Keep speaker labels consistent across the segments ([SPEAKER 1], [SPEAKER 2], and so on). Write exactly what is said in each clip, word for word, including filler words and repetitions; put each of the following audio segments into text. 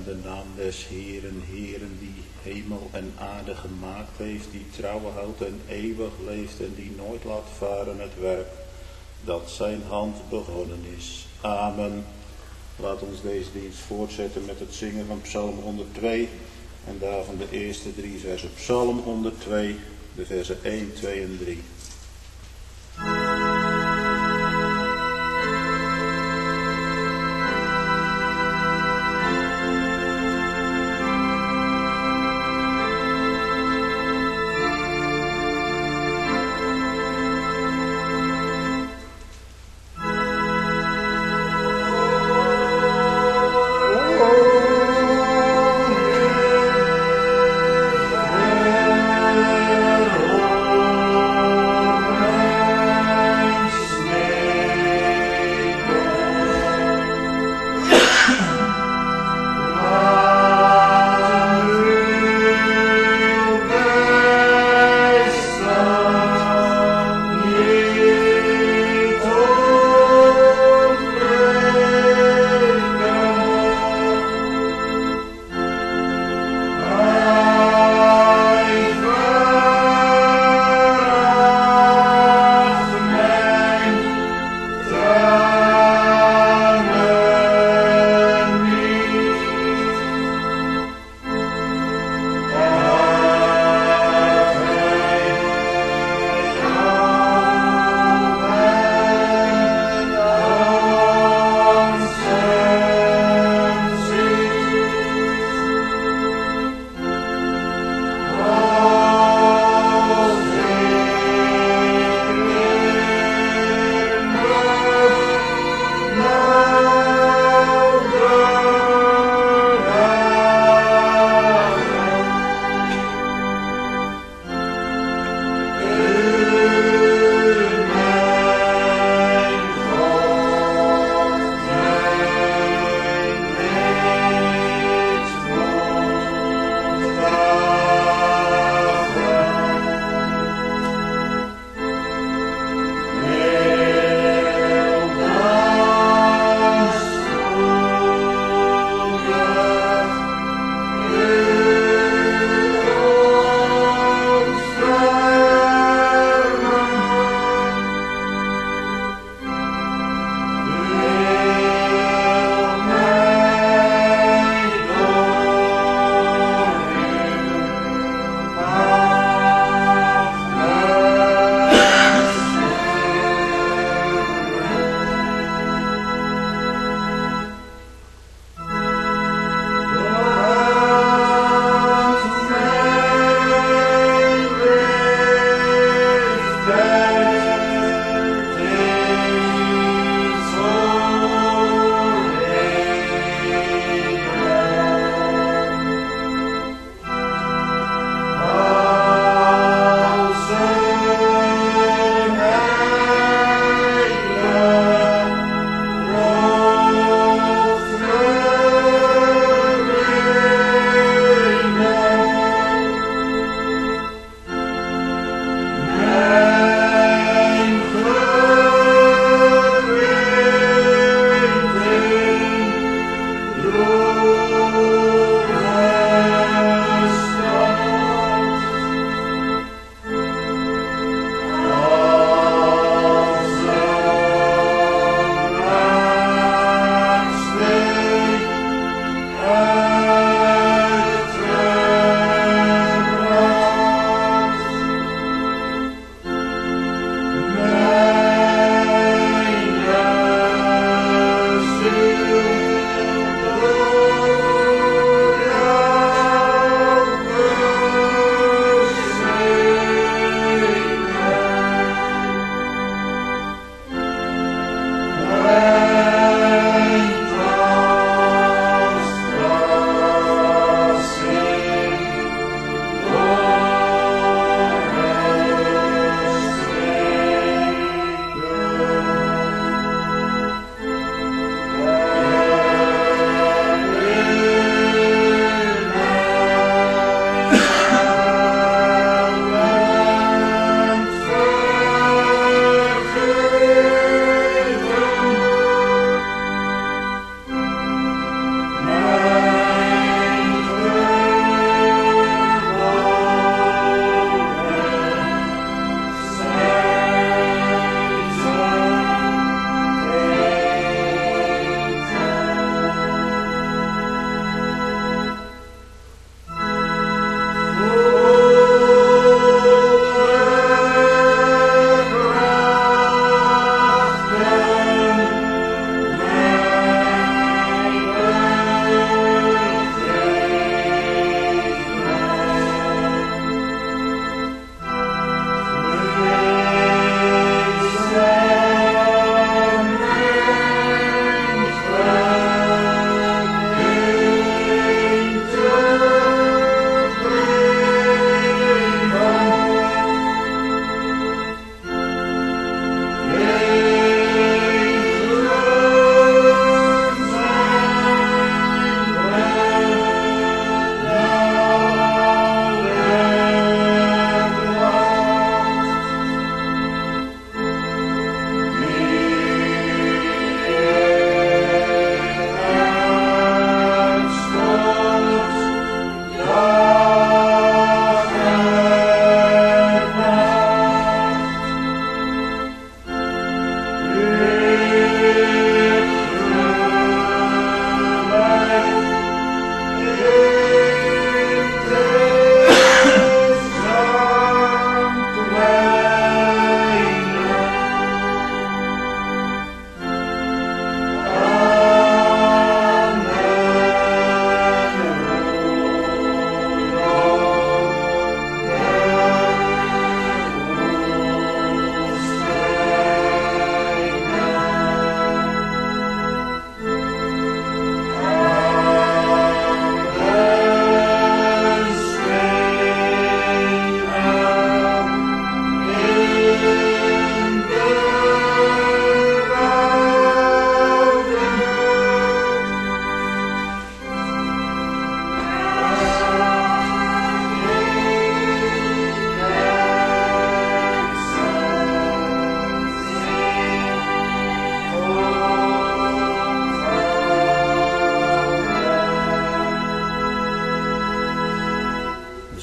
[SPEAKER 1] in de naam des Heeren, Heeren die hemel en aarde gemaakt heeft, die trouw houdt en eeuwig leeft en die nooit laat varen het werk dat zijn hand begonnen is. Amen. Laat ons deze dienst voortzetten met het zingen van Psalm honderdtwee en daarvan de eerste drie versen. Psalm honderdtwee, de versen één, twee en drie.
[SPEAKER 2] Oh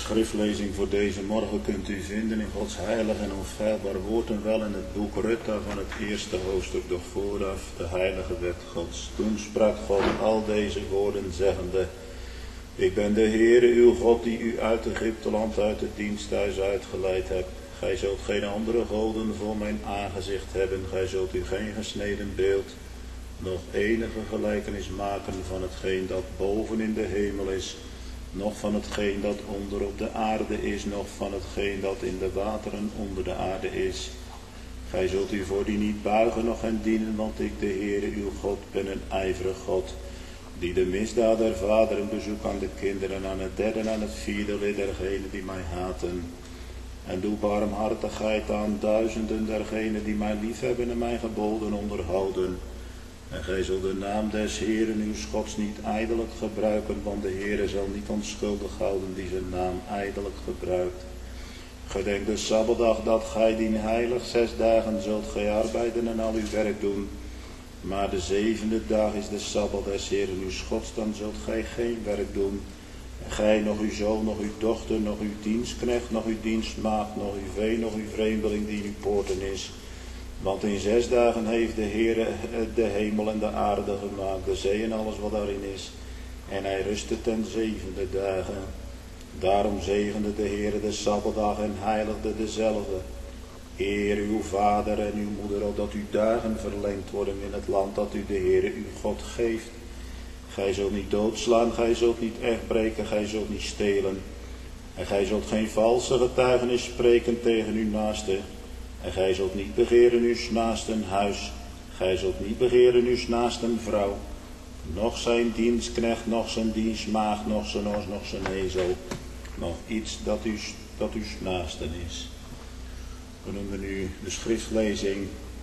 [SPEAKER 1] schriftlezing voor deze morgen kunt u vinden in Gods heilig en onfeilbaar woord en wel in het boek Rutta van het eerste hoofdstuk, doch vooraf de heilige wet Gods. Toen sprak God al deze woorden zeggende: Ik ben de Heere uw God die u uit Egypteland uit het diensthuis uitgeleid hebt. Gij zult geen andere goden voor mijn aangezicht hebben, gij zult u geen gesneden beeld, nog enige gelijkenis maken van hetgeen dat boven in de hemel is, noch van hetgeen dat onder op de aarde is, noch van hetgeen dat in de wateren onder de aarde is. Gij zult u voor die niet buigen, noch hen dienen, want ik, de Heere uw God, ben een ijverig God, die de misdaad der vaderen bezoekt aan de kinderen, aan het derde en aan het vierde lid dergenen die mij haten. En doe barmhartigheid aan duizenden dergenen die mij liefhebben en mijn geboden onderhouden. En gij zult de naam des Heeren uw Gods niet ijdelijk gebruiken, want de Heere zal niet onschuldig houden die zijn naam ijdelijk gebruikt. Gedenk de Sabbatdag dat gij dien heilig, zes dagen zult gij arbeiden en al uw werk doen. Maar de zevende dag is de Sabbat des Heeren uw Gods, dan zult gij geen werk doen. En gij, nog uw zoon, nog uw dochter, nog uw dienstknecht, nog uw dienstmaagd, nog uw vee, nog uw vreemdeling die in uw poorten is. Want in zes dagen heeft de Heere de hemel en de aarde gemaakt, de zee en alles wat daarin is. En hij rustte ten zevende dagen. Daarom zegende de Heere de Sabbatdag en heiligde dezelfde. Eer uw vader en uw moeder, opdat uw dagen verlengd worden in het land dat u de Heere uw God geeft. Gij zult niet doodslaan, gij zult niet echtbreken, gij zult niet stelen. En gij zult geen valse getuigenis spreken tegen uw naaste. En gij zult niet begeren uw naasten huis. Gij zult niet begeren uw naasten vrouw. Noch zijn dienstknecht, noch zijn dienstmaagd, noch zijn os, noch zijn ezel. Nog iets dat uw, dat uw naasten is. We noemen nu de schriftlezing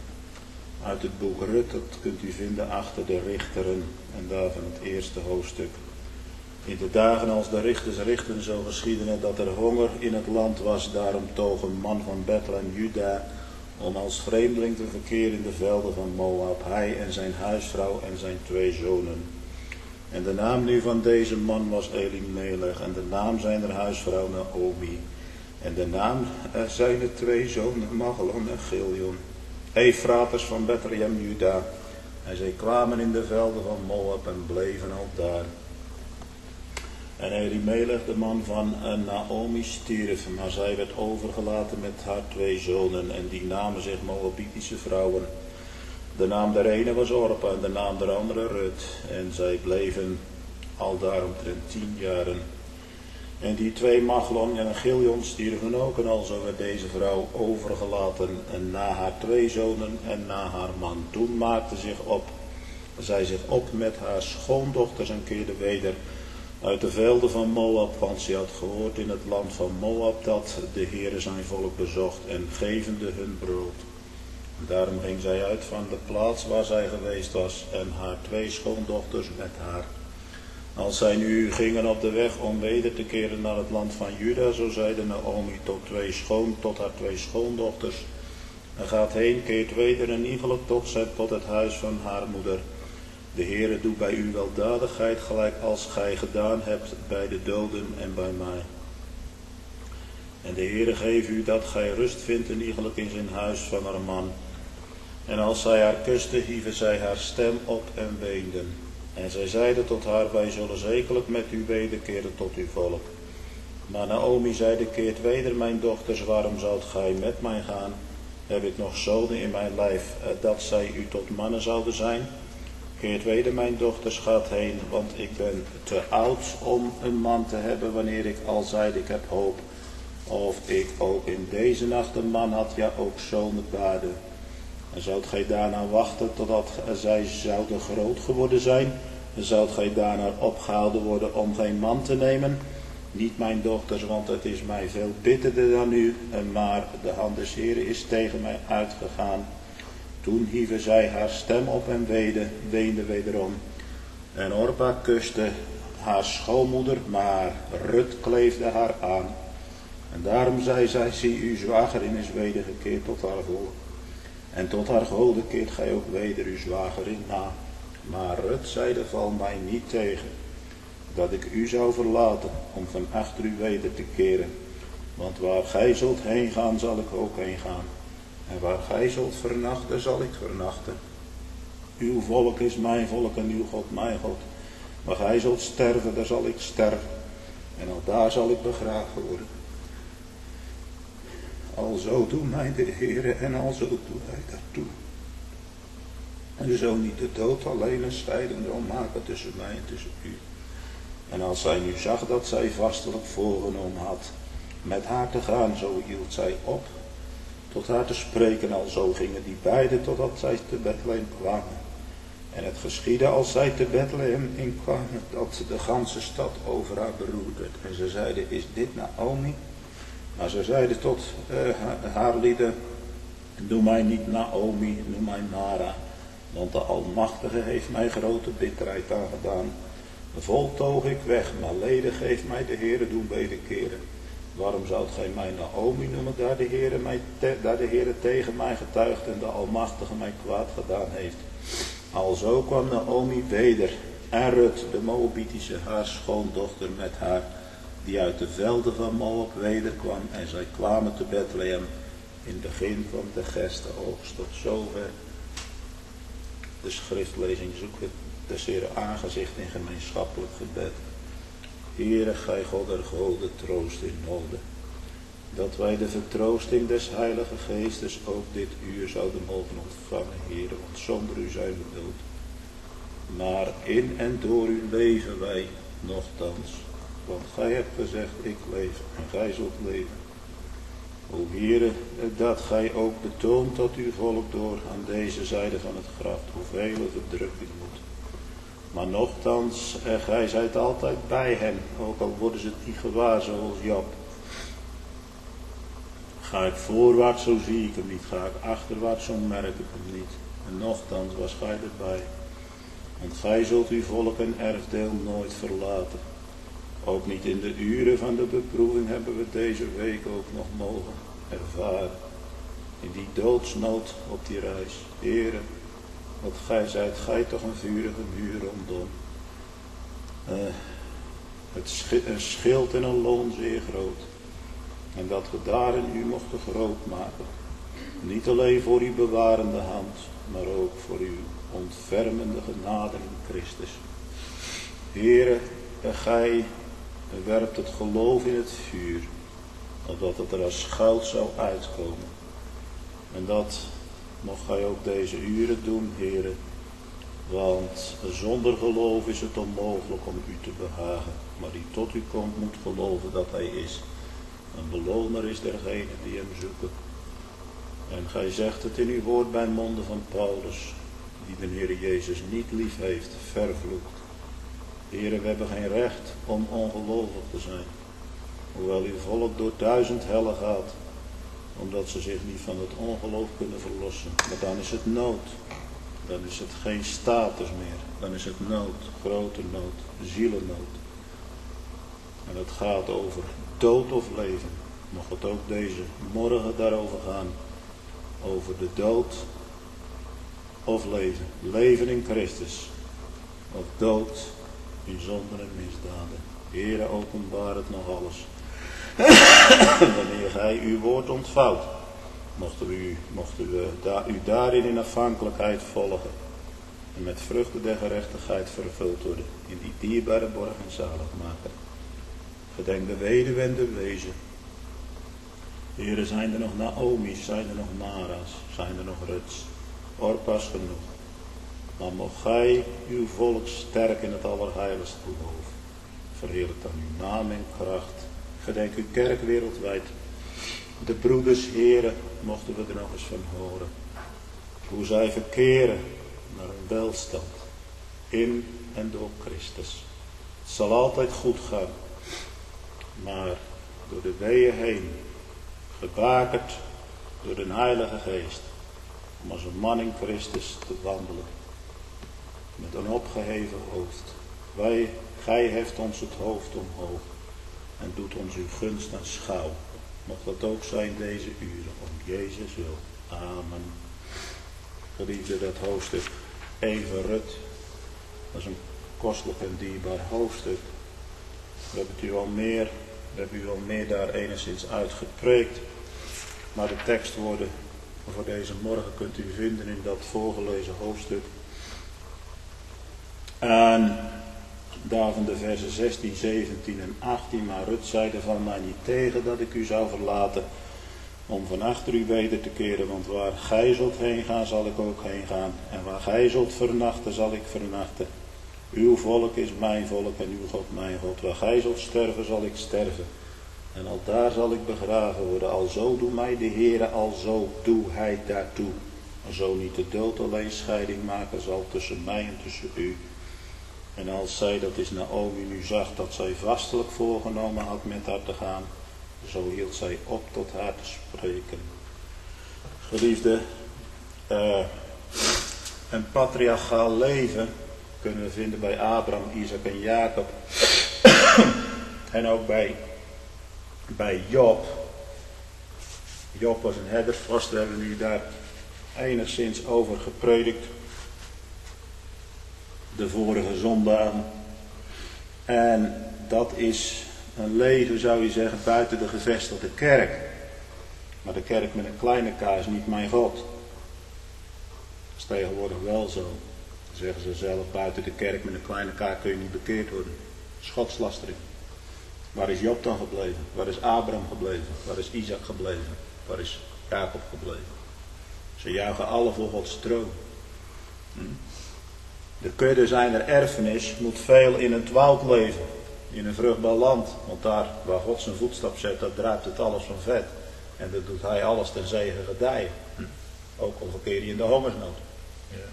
[SPEAKER 1] uit het boek Rut. Dat kunt u vinden achter de richteren en daarvan het eerste hoofdstuk. In de dagen als de richters richten, zo geschiedde het dat er honger in het land was. Daarom toog een man van Bethlehem, Juda, om als vreemdeling te verkeren in de velden van Moab, hij en zijn huisvrouw en zijn twee zonen. En de naam nu van deze man was Elimelech, en de naam zijner huisvrouw Naomi. En de naam zijner twee zonen Mahlon en Chilion, Efraters van Bethlehem, Juda. En zij kwamen in de velden van Moab en bleven al daar. En Elimelech, de man van Naomi, stierf, maar zij werd overgelaten met haar twee zonen, en die namen zich Moabitische vrouwen. De naam der ene was Orpa en de naam der andere Rut, en zij bleven al daaromtrent tien jaren. En die twee Mahlon en Chilion stierven ook, en alzo werd deze vrouw overgelaten, en na haar twee zonen en na haar man. Toen maakte zich op, zij zich op met haar schoondochters en keerde weder uit de velden van Moab, want ze had gehoord in het land van Moab dat de Heere zijn volk bezocht en gevende hun brood. Daarom ging zij uit van de plaats waar zij geweest was en haar twee schoondochters met haar. Als zij nu gingen op de weg om weder te keren naar het land van Juda, zo zeide Naomi tot, twee schoon, tot haar twee schoondochters: en gaat heen, keert weder en iegelijk tot, tot het huis van haar moeder. De Heere doet bij u weldadigheid, gelijk als gij gedaan hebt bij de doden en bij mij. En de Heere geeft u dat gij rust vindt en iegelijk in zijn huis van haar man. En als zij haar kuste, hieven zij haar stem op en weenden. En zij zeiden tot haar: wij zullen zekerlijk met u wederkeren tot uw volk. Maar Naomi zeide: keert weder, mijn dochters, waarom zoudt gij met mij gaan? Heb ik nog zoden in mijn lijf, dat zij u tot mannen zouden zijn? Keert weder, mijn dochters, gaat heen, want ik ben te oud om een man te hebben, wanneer ik al zeide ik heb hoop. Of ik ook in deze nacht een man had, ja ook zonen baarde. En zoudt gij daarna wachten totdat zij zouden groot geworden zijn? En zoudt gij daarna opgehouden worden om geen man te nemen? Niet, mijn dochters, want het is mij veel bitterder dan u, maar de hand des Heeren is tegen mij uitgegaan. Toen hieven zij haar stem op en weende, weende wederom. En Orpa kuste haar schoonmoeder, maar Rut kleefde haar aan. En daarom zei zij: zie, uw zwagerin is wedergekeerd tot haar volk. En tot haar goden keert gij ook weder uw zwagerin na. Maar Rut zeide: val mij niet tegen. dat ik u zou verlaten om van achter u weder te keren. Want waar gij zult heen gaan, zal ik ook heen gaan. En waar gij zult vernachten, zal ik vernachten. Uw volk is mijn volk en uw God mijn God. Waar gij zult sterven, daar zal ik sterven. En al daar zal ik begraven worden. Alzo doet mij de Heere en alzo doet hij daartoe. En zo niet de dood alleen een scheidingdrom maken tussen mij en tussen u. En als zij nu zag dat zij vastelijk voorgenomen had met haar te gaan, zo hield zij op tot haar te spreken. Alzo gingen die beiden totdat zij te Bethlehem kwamen. En het geschiedde als zij te Bethlehem inkwamen, dat de ganse stad over haar beroerd werd. En ze zeiden, is dit Naomi? Maar ze zeiden tot uh, haar lieden, doe mij niet Naomi, noem mij Mara. Want de Almachtige heeft mij grote bitterheid aangedaan. Vol toog ik weg, maar ledig heeft mij de Heere doen wederkeren. Waarom zoudt gij mij Naomi noemen, daar de Heere, mij te, daar de Heere tegen mij getuigt en de Almachtige mij kwaad gedaan heeft? Alzo kwam Naomi weder en Rut, de Moabitische, haar schoondochter, met haar, die uit de velden van Moab wederkwam. En zij kwamen te Bethlehem in het begin van de gerstenoogst. Tot zover de schriftlezing. Zoek het des Heeren aangezicht in gemeenschappelijk gebed. Heere, gij God der goden, troost in noden. Dat wij de vertroosting des Heilige Geestes ook dit uur zouden mogen ontvangen, Heere, want zonder u zijn we dood. Maar in en door u leven wij nochtans, want gij hebt gezegd, ik leef en gij zult leven. O Heere, dat gij ook betoont dat uw volk door aan deze zijde van het graf hoeveel verdrukking moet. Maar nochtans, eh, gij zijt altijd bij hen, ook al worden ze het niet gewaar zoals Job. Ga ik voorwaarts, zo zie ik hem niet. Ga ik achterwaarts, zo merk ik hem niet. En nochtans was gij erbij. Want gij zult uw volk en erfdeel nooit verlaten. Ook niet in de uren van de beproeving hebben we deze week ook nog mogen ervaren. In die doodsnood op die reis. Heere, want gij zijt gij toch een vurige muur rondom. Uh, het schi- een schild en een loon zeer groot. En dat we daarin u mochten groot maken. Niet alleen voor uw bewarende hand, maar ook voor uw ontfermende genade in Christus. Heere, gij werpt het geloof in het vuur, opdat het er als goud zou uitkomen. En dat mocht gij ook deze uren doen, Heere, want zonder geloof is het onmogelijk om u te behagen. Maar die tot u komt moet geloven dat hij is. Een beloner is dergene die hem zoeken. En gij zegt het in uw woord bij monden van Paulus, die de Heer Jezus niet lief heeft, vervloekt. Heere, we hebben geen recht om ongelovig te zijn. Hoewel uw volk door duizend hellen gaat, omdat ze zich niet van het ongeloof kunnen verlossen. Maar dan is het nood. Dan is het geen status meer. Dan is het nood, grote nood, zielennood. En het gaat over dood of leven. Mocht het ook deze morgen daarover gaan. Over de dood of leven. Leven in Christus. Of dood in zonden en misdaden. Heere, openbaar het nog alles. Wanneer gij uw woord ontvouwt, mochten we, u, mochten we da, u daarin in afhankelijkheid volgen. En met vruchten der gerechtigheid vervuld worden. In die dierbare borg en zaligmaker. Gedenk de weduwe en de wezen. Heren, zijn er nog Naomi's, zijn er nog Mara's, zijn er nog Ruts, Orpa's genoeg. Maar mocht gij uw volk sterk in het allerheiligste geloof. Verheerlijk dan uw naam en kracht. Gedenk uw kerk wereldwijd. De broeders, heren, mochten we er nog eens van horen. Hoe zij verkeren naar een welstand. In en door Christus. Het zal altijd goed gaan. Maar door de weeën heen, gebakerd door de Heilige Geest, om als een man in Christus te wandelen, met een opgeheven hoofd. Wij, gij heft ons het hoofd omhoog en doet ons uw gunst aanschouwen. Mocht dat ook zijn deze uren, om Jezus wil. Amen. Geliefde, dat hoofdstuk even Rut, dat is een kostelijk en dierbaar hoofdstuk. We hebben het u al meer, we hebben u al meer daar enigszins uitgepreekt. Maar de tekstwoorden voor deze morgen kunt u vinden in dat voorgelezen hoofdstuk. En daarvan de versen zestien, zeventien en achttien. Maar Rut zeide van mij niet tegen dat ik u zou verlaten om van achter u weder te keren. Want waar gij zult heen gaan, zal ik ook heen gaan. En waar gij zult vernachten, zal ik vernachten. Uw volk is mijn volk en uw God mijn God. Waar gij zult sterven, zal ik sterven. En al daar zal ik begraven worden. Alzo doe mij de Heere, alzo doe hij daartoe. Zo niet de dood alleen scheiding maken zal tussen mij en tussen u. En als zij, dat is Naomi, nu zag dat zij vastelijk voorgenomen had met haar te gaan, zo hield zij op tot haar te spreken. Geliefde, uh, een patriarchaal leven kunnen we vinden bij Abraham, Isaac en Jacob. En ook bij, bij Job. Job was een herdersvorst, we hebben nu daar enigszins over gepredikt. De vorige zondagen. En dat is een leven, zou je zeggen, buiten de gevestigde kerk. Maar de kerk met een kleine k is niet mijn God. Dat is tegenwoordig wel zo. Dan zeggen ze zelf, buiten de kerk met een kleine k kun je niet bekeerd worden. Godslastering. Waar is Job dan gebleven? Waar is Abraham gebleven? Waar is Isaac gebleven? Waar is Jacob gebleven? Ze juichen alle voor Gods troon. Hm? De kudde zijner erfenis moet veel in het woud leven. In een vruchtbaar land. Want daar waar God zijn voetstap zet, daar druipt het alles van vet. En dat doet hij alles ten zegen gedijen. Hm. Ook al verkeer je in de hongersnood. Ja.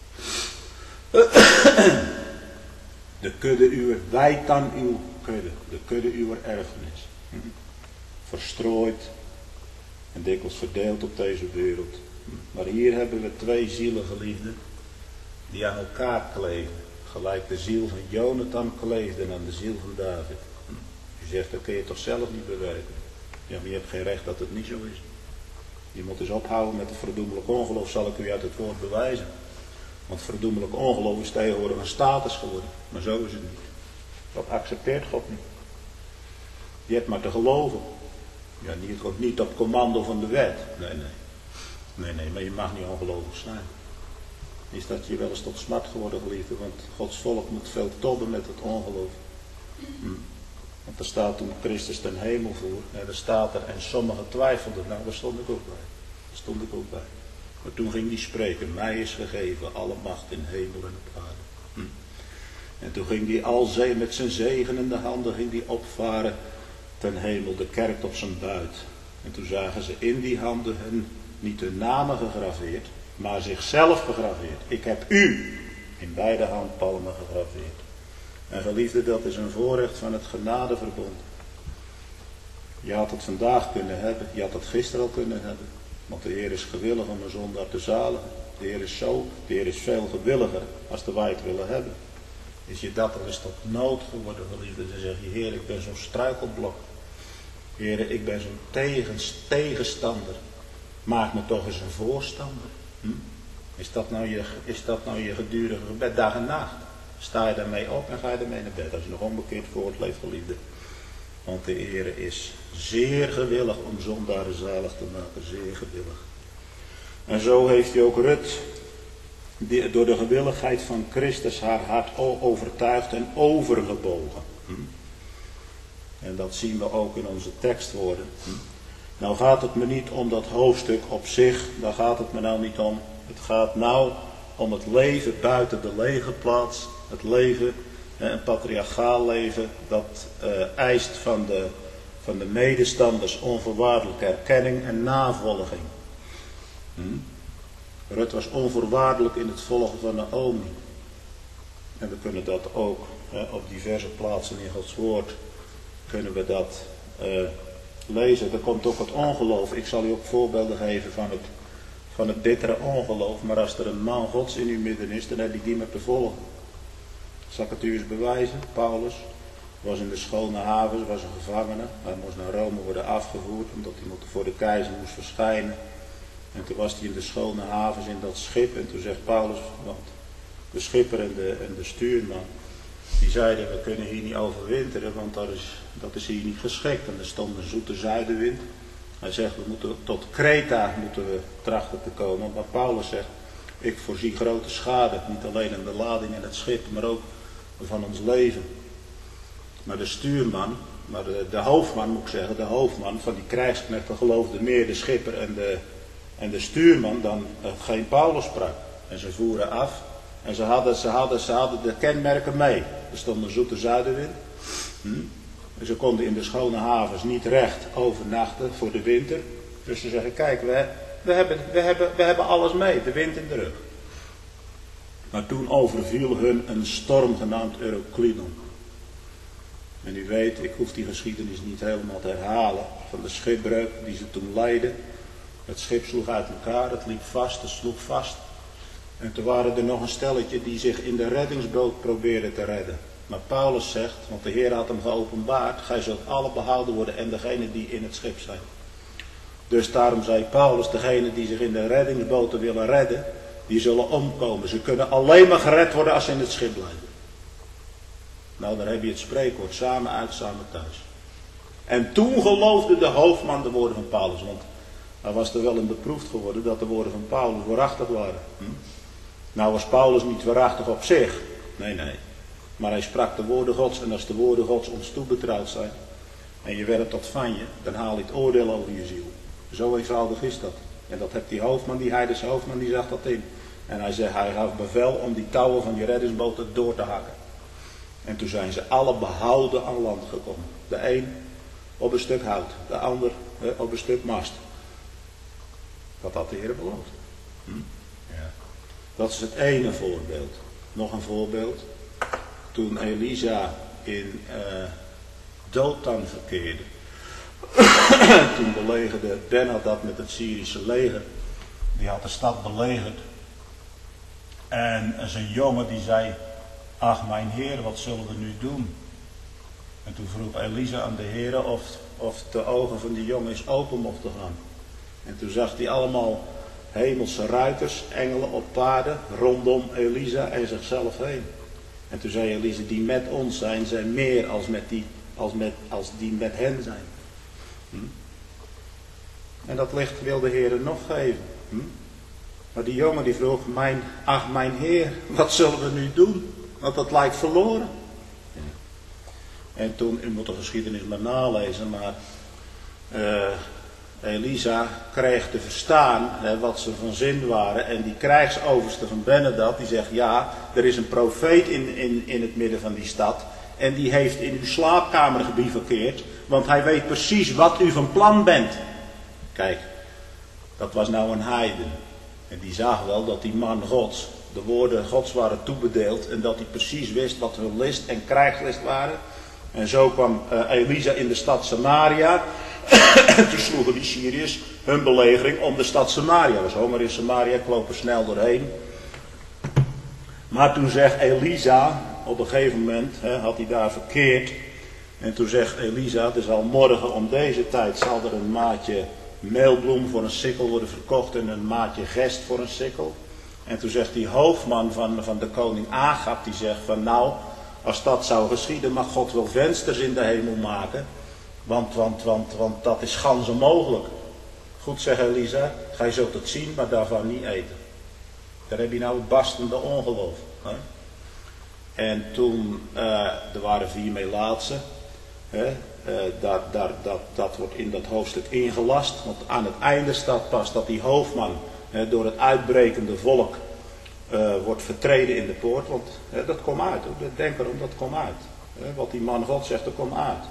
[SPEAKER 1] De kudde uw, wij kan uw kudde. De kudde uw erfenis. Hm. Verstrooid en dikwijls verdeeld op deze wereld. Hm. Maar hier hebben we twee zielen, geliefden, die aan elkaar kleven. Gelijk de ziel van Jonathan kleefde aan de ziel van David. Hm. U zegt, dat kun je toch zelf niet bewerken. Ja, maar je hebt geen recht dat het niet zo is. Je moet eens ophouden met het verdoemelijk ongeloof, zal ik u uit het woord bewijzen. Want verdoemelijk ongeloof is tegenwoordig een status geworden. Maar zo is het niet. Dat accepteert God niet. Je hebt maar te geloven. Ja, niet, niet op commando van de wet. Nee, nee. Nee, nee, maar je mag niet ongelovig zijn. Is dat je wel eens tot smart geworden, geliefde? Want Gods volk moet veel tobben met het ongeloof. Hm. Want er staat toen Christus ten hemel voer. En er staat er, en sommigen twijfelden. Nou, daar stond ik ook bij. Daar stond ik ook bij. Maar toen ging hij spreken. Mij is gegeven alle macht in hemel en op aarde. Hm. En toen ging hij al zee met zijn zegenende handen ging hij opvaren ten hemel, de kerk op zijn buit. En toen zagen ze in die handen hun, niet hun namen gegraveerd, maar zichzelf gegraveerd. Ik heb u in beide handpalmen gegraveerd. En geliefde, dat is een voorrecht van het genadeverbond. Je had het vandaag kunnen hebben, je had het gisteren al kunnen hebben. Want de Heer is gewillig om een zondaar te zaligen. De Heer is zo, de Heer is veel gewilliger als de wij het willen hebben. Is je dat al eens tot nood geworden, geliefde? Dan zeg je, Heer, ik ben zo'n struikelblok. Heer, ik ben zo'n tegens, tegenstander. Maak me toch eens een voorstander. Hm? Is dat nou je, is dat nou je gedurige gebed, dag en nacht? Sta je daarmee op en ga je daarmee naar bed. Als je nog onbekeerd voortleeft, geliefde. Want de Heer is zeer gewillig om zondaren zalig te maken. Zeer gewillig. En zo heeft hij ook Rut, die, door de gewilligheid van Christus, haar hart overtuigd en overgebogen. Hm? En dat zien we ook in onze tekstwoorden. Hm? Nou gaat het me niet om dat hoofdstuk op zich. Daar gaat het me nou niet om. Het gaat nou om het leven buiten de legerplaats. Het leven, een patriarchaal leven, dat uh, eist van de, van de medestanders onvoorwaardelijke erkenning en navolging. Hm? Rut was onvoorwaardelijk in het volgen van Naomi. En we kunnen dat ook hè, op diverse plaatsen in Gods woord kunnen we dat uh, lezen. Er komt ook het ongeloof. Ik zal u ook voorbeelden geven van het, van het bittere ongeloof. Maar als er een man Gods in uw midden is, dan heb je die maar te volgen. Zal ik het u eens bewijzen? Paulus was in de schone havens, was een gevangene. Hij moest naar Rome worden afgevoerd, omdat hij voor de keizer moest verschijnen. En toen was hij in de schone havens in dat schip. En toen zegt Paulus, want de schipper en de, en de stuurman, Die zeiden, we kunnen hier niet overwinteren, want dat is, dat is hier niet geschikt. En er stond een zoete zuidenwind. Hij zegt, we moeten tot Kreta moeten we trachten te komen. Maar Paulus zegt, ik voorzie grote schade, niet alleen aan de lading en het schip, maar ook van ons leven. Maar de stuurman, maar de, de hoofdman moet ik zeggen, de hoofdman van die krijgsknechten geloofde meer de schipper en de, en de stuurman dan hetgeen Paulus sprak. En ze voeren af en ze hadden, ze hadden, ze hadden de kenmerken mee. Er stond een zoete zuidenwind. Hm? En ze konden in de schone havens niet recht overnachten voor de winter. Dus ze zeggen, kijk, we, we, hebben, we, hebben, we hebben alles mee, de wind in de rug. Maar toen overviel hun een storm genaamd Euroclydon. En u weet, ik hoef die geschiedenis niet helemaal te herhalen, van de schipbreuk die ze toen leidden. Het schip sloeg uit elkaar, het liep vast, het sloeg vast. En toen waren er nog een stelletje die zich in de reddingsboot probeerde te redden. Maar Paulus zegt, want de Heer had hem geopenbaard, gij zult alle behouden worden en degenen die in het schip zijn. Dus daarom zei Paulus, degenen die zich in de reddingsboten willen redden, die zullen omkomen. Ze kunnen alleen maar gered worden als ze in het schip blijven. Nou, daar heb je het spreekwoord, samen uit, samen thuis. En toen geloofde de hoofdman de woorden van Paulus, want hij was er wel in beproefd geworden dat de woorden van Paulus waarachtig waren. Hm? Nou was Paulus niet waarachtig op zich, nee, nee. Maar hij sprak de woorden Gods en als de woorden Gods ons toebetrouwd zijn en je werpt tot van je, dan haal je het oordeel over je ziel. Zo eenvoudig is dat. En dat heeft die hoofdman, die heidense hoofdman, die zag dat in. En hij zegt, hij gaf bevel om die touwen van die reddingsboten door te hakken. En toen zijn ze alle behouden aan land gekomen. De een op een stuk hout, de ander op een stuk mast. Dat had de Heer beloofd. Hm? Ja. Dat is het ene voorbeeld. Nog een voorbeeld. Toen Elisa in uh, Dothan verkeerde. Toen belegerde Ben-Hadad met het Syrische leger. Die had de stad belegerd. En zijn jongen die zei, ach mijn Heer, wat zullen we nu doen? En toen vroeg Elisa aan de Heer of, of de ogen van die jongen eens open mochten gaan. En toen zag hij allemaal hemelse ruiters, engelen op paarden, rondom Elisa en zichzelf heen. En toen zei Elisa, die met ons zijn, zijn meer als, met die, als, met, als die met hen zijn. Hm? En dat licht wil de Heer nog geven. Hm? Maar die jongen die vroeg, mijn, ach mijn Heer, wat zullen we nu doen? Want dat lijkt verloren. Ja. En toen, u moet de geschiedenis maar nalezen, maar uh, Elisa kreeg te verstaan hè, wat ze van zin waren. En die krijgsoverste van Ben-Hadad, die zegt, ja, er is een profeet in, in, in het midden van die stad. En die heeft in uw slaapkamer gebivakkeerd, want hij weet precies wat u van plan bent. Kijk, dat was nou een heiden. En die zag wel dat die man Gods, de woorden Gods waren toebedeeld. En dat hij precies wist wat hun list en krijgslist waren. En zo kwam uh, Elisa in de stad Samaria. En toen sloegen die Syriërs hun belegering om de stad Samaria. Er was honger in Samaria, ik loop er snel doorheen. Maar toen zegt Elisa, op een gegeven moment hè, had hij daar verkeerd. En toen zegt Elisa, er zal morgen om deze tijd zal er een maatje meelbloem voor een sikkel worden verkocht en een maatje gest voor een sikkel. En toen zegt die hoofdman van, van de koning Agab, die zegt van nou, als dat zou geschieden mag God wel vensters in de hemel maken. Want, want, want, want dat is gans onmogelijk. Goed, zegt Elisa, gij zult het zien, maar daarvan niet eten. Daar heb je nou het barstende ongeloof. Hè? En toen, uh, er waren vier melaatsen. Hè? Uh, dat, dat, dat, dat wordt in dat hoofdstuk ingelast. Want aan het einde staat pas dat die hoofdman uh, door het uitbrekende volk uh, wordt vertreden in de poort. Want uh, dat komt uit. Hoor. Denk erom, dat komt uit. Uh, wat die man God zegt, dat komt uit.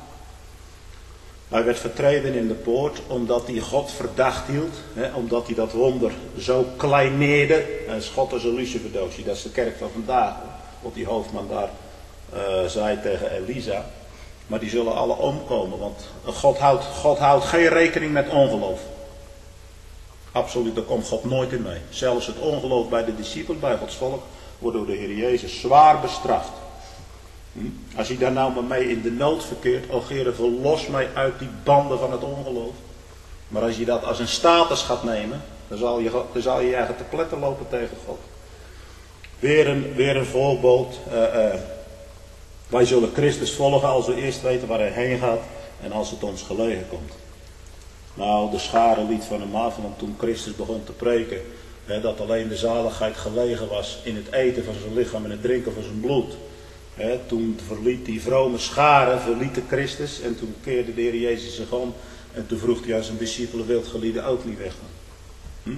[SPEAKER 1] Hij werd vertreden in de poort omdat hij God verdacht hield. Hè, omdat hij dat wonder zo kleineerde. En schot als een luciferdoosje. Dat is de kerk van vandaag. Hoor. Wat die hoofdman daar uh, zei tegen Elisa. Maar die zullen alle omkomen. Want God houdt, God houdt geen rekening met ongeloof. Absoluut, daar komt God nooit in mee. Zelfs het ongeloof bij de discipelen, bij Gods volk, wordt door de Heer Jezus zwaar bestraft. Hm? Als je daar nou maar mee in de nood verkeert, o Heer, verlos mij uit die banden van het ongeloof. Maar als je dat als een status gaat nemen, dan zal je, dan zal je eigenlijk te pletten lopen tegen God. Weer een, weer een voorbeeld. Uh, uh, Wij zullen Christus volgen als we eerst weten waar hij heen gaat en als het ons gelegen komt. Nou, de schare liet van hem af, want toen Christus begon te preken, hè, dat alleen de zaligheid gelegen was in het eten van zijn lichaam en het drinken van zijn bloed. Hè, toen verliet die vrome schare, verlieten Christus en toen keerde de Heer Jezus zich om en toen vroeg hij aan zijn discipelen, wilt gelieden ook niet weggaan? Hm?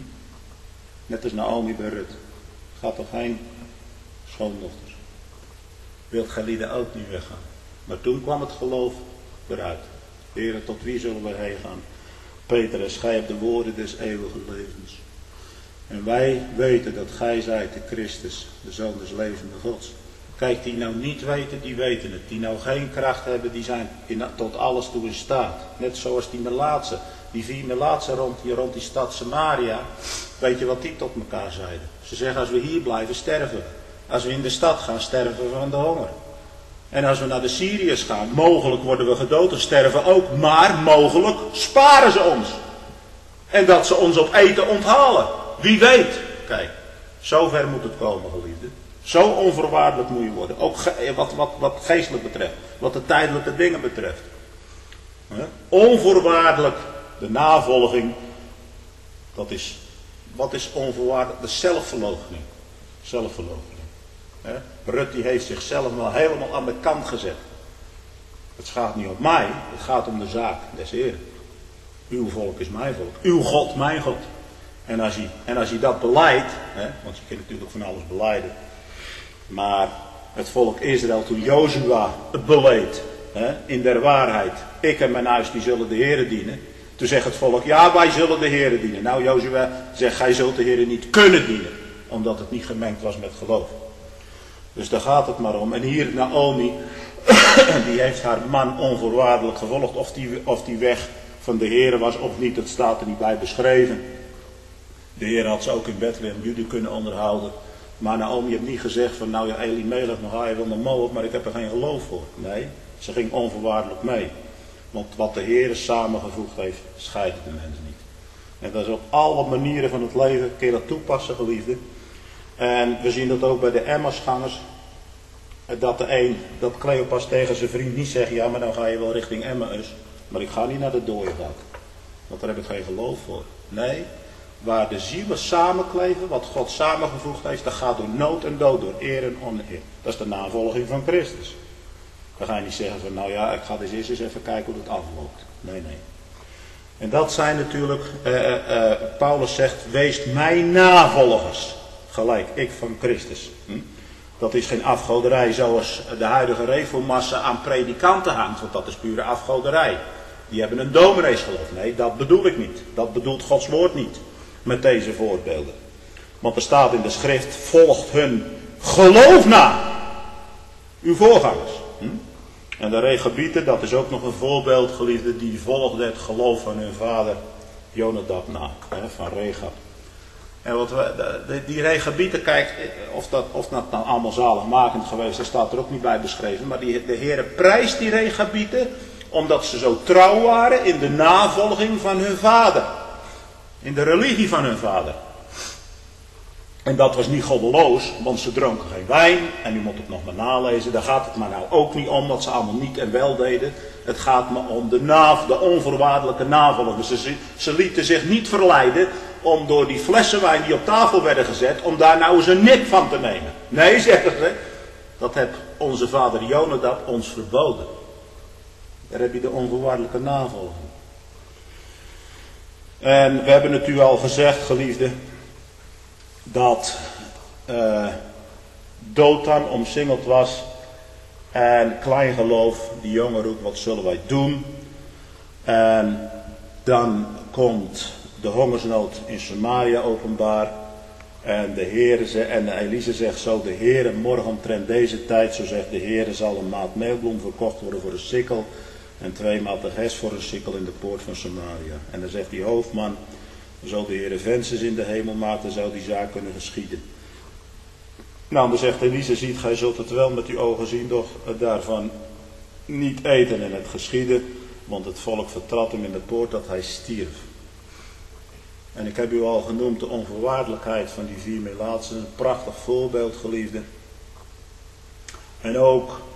[SPEAKER 1] Net als Naomi bij Rut. Gaat toch heen, schoondochters. Wilt gelieden ook niet weggaan? Maar toen kwam het geloof eruit. Heere, tot wie zullen we heen gaan? Petrus, gij hebt de woorden des eeuwige levens. En wij weten dat gij zijt de Christus, de Zoon des levende Gods. Kijk, die nou niet weten, die weten het. Die nou geen kracht hebben, die zijn in, tot alles toe in staat. Net zoals die melaatsen. Die vier melaatsen rond die, rond die stad Samaria. Weet je wat die tot elkaar zeiden? Ze zeggen, als we hier blijven, sterven we. Als we in de stad gaan, sterven we van de honger. En als we naar de Syriërs gaan, mogelijk worden we gedood en sterven ook. Maar mogelijk sparen ze ons. En dat ze ons op eten onthalen. Wie weet. Kijk, zover moet het komen, geliefde. Zo onvoorwaardelijk moet je worden. Ook ge wat, wat, wat geestelijk betreft. Wat de tijdelijke dingen betreft. He? Onvoorwaardelijk. De navolging. Dat is. Wat is onvoorwaardelijk? De zelfverloochening. Zelfverloochening. He? Rut die heeft zichzelf wel helemaal aan de kant gezet. Het gaat niet om mij. Het gaat om de zaak des Heeren. Uw volk is mijn volk. Uw God mijn God. En als je, en als je dat beleidt. He? Want je kunt natuurlijk van alles beleiden. Maar het volk Israël, toen Jozua het beleed, hè, in der waarheid, ik en mijn huis die zullen de Heere dienen. Toen zegt het volk, ja wij zullen de Heere dienen. Nou Jozua zegt, gij zult de Heere niet kunnen dienen. Omdat het niet gemengd was met geloof. Dus daar gaat het maar om. En hier Naomi, die heeft haar man onvoorwaardelijk gevolgd. Of die, of die weg van de Heere was of niet, dat staat er niet bij beschreven. De Heer had ze ook in Bethlehem Juda kunnen onderhouden. Maar Naomi heeft niet gezegd van nou ja Elimelech nog ga je wel naar Moab, maar ik heb er geen geloof voor. Nee, ze ging onvoorwaardelijk mee. Want wat de Heer samengevoegd heeft, scheidt de mens niet. En dat is op alle manieren van het leven, kun je dat toepassen, geliefde. En we zien dat ook bij de Emmausgangers. Dat de een, dat Cleopas tegen zijn vriend niet zegt, ja maar dan ga je wel richting Emmaus. Maar ik ga niet naar de dode dak. Want daar heb ik geen geloof voor. Nee. Waar de zielen samenkleven, wat God samengevoegd heeft, dat gaat door nood en dood, door eer en oneer. Dat is de navolging van Christus. Dan ga je niet zeggen van, nou ja, ik ga dus eerst eens even kijken hoe het afloopt. Nee, nee. En dat zijn natuurlijk, uh, uh, Paulus zegt, wees mijn navolgers. Gelijk, ik van Christus. Hm? Dat is geen afgoderij zoals de huidige reformatie aan predikanten hangt, want dat is pure afgoderij. Die hebben een domineesgeloof. Nee, dat bedoel ik niet. Dat bedoelt Gods woord niet. Met deze voorbeelden. Want er staat in de schrift, volgt hun geloof na. Uw voorgangers. Hm? En de Rechabieten, dat is ook nog een voorbeeld, geliefde, die volgden het geloof van hun vader Jonadab na. Hè, van Rechab. En wat we, de, die Rechabieten, kijk, of dat, of dat nou allemaal zaligmakend geweest, dat staat er ook niet bij beschreven. Maar die, de Heere prijst die Rechabieten, omdat ze zo trouw waren in de navolging van hun vader. In de religie van hun vader. En dat was niet goddeloos, want ze dronken geen wijn. En u moet het nog maar nalezen. Daar gaat het maar nou ook niet om wat ze allemaal niet en wel deden. Het gaat maar om de, na, de onvoorwaardelijke navolging. Ze, ze lieten zich niet verleiden om door die flessen wijn die op tafel werden gezet, om daar nou eens een nip van te nemen. Nee, zeggen ze. Dat heeft onze vader Jonadab ons verboden. Daar heb je de onvoorwaardelijke navolging. En we hebben het u al gezegd, geliefde, dat uh, Dothan omsingeld was en kleingeloof, die jongen roept, wat zullen wij doen? En dan komt de hongersnood in Samaria openbaar en de Heere en de Elise zegt zo, de Heere morgen omtrent deze tijd, zo zegt de Heere, zal een maat meelbloem verkocht worden voor een sikkel en twee maten gers voor een sikkel in de poort van Samaria. En dan zegt die hoofdman, zo de Heere vensters in de hemel maakt, dan zou die zaak kunnen geschieden. Nou, dan zegt Elise, ziet, gij zult het wel met uw ogen zien, doch daarvan niet eten. En het geschiedde, want het volk vertrad hem in de poort dat hij stierf. En ik heb u al genoemd de onvoorwaardelijkheid van die vier melaatsen, een prachtig voorbeeld, geliefde. En ook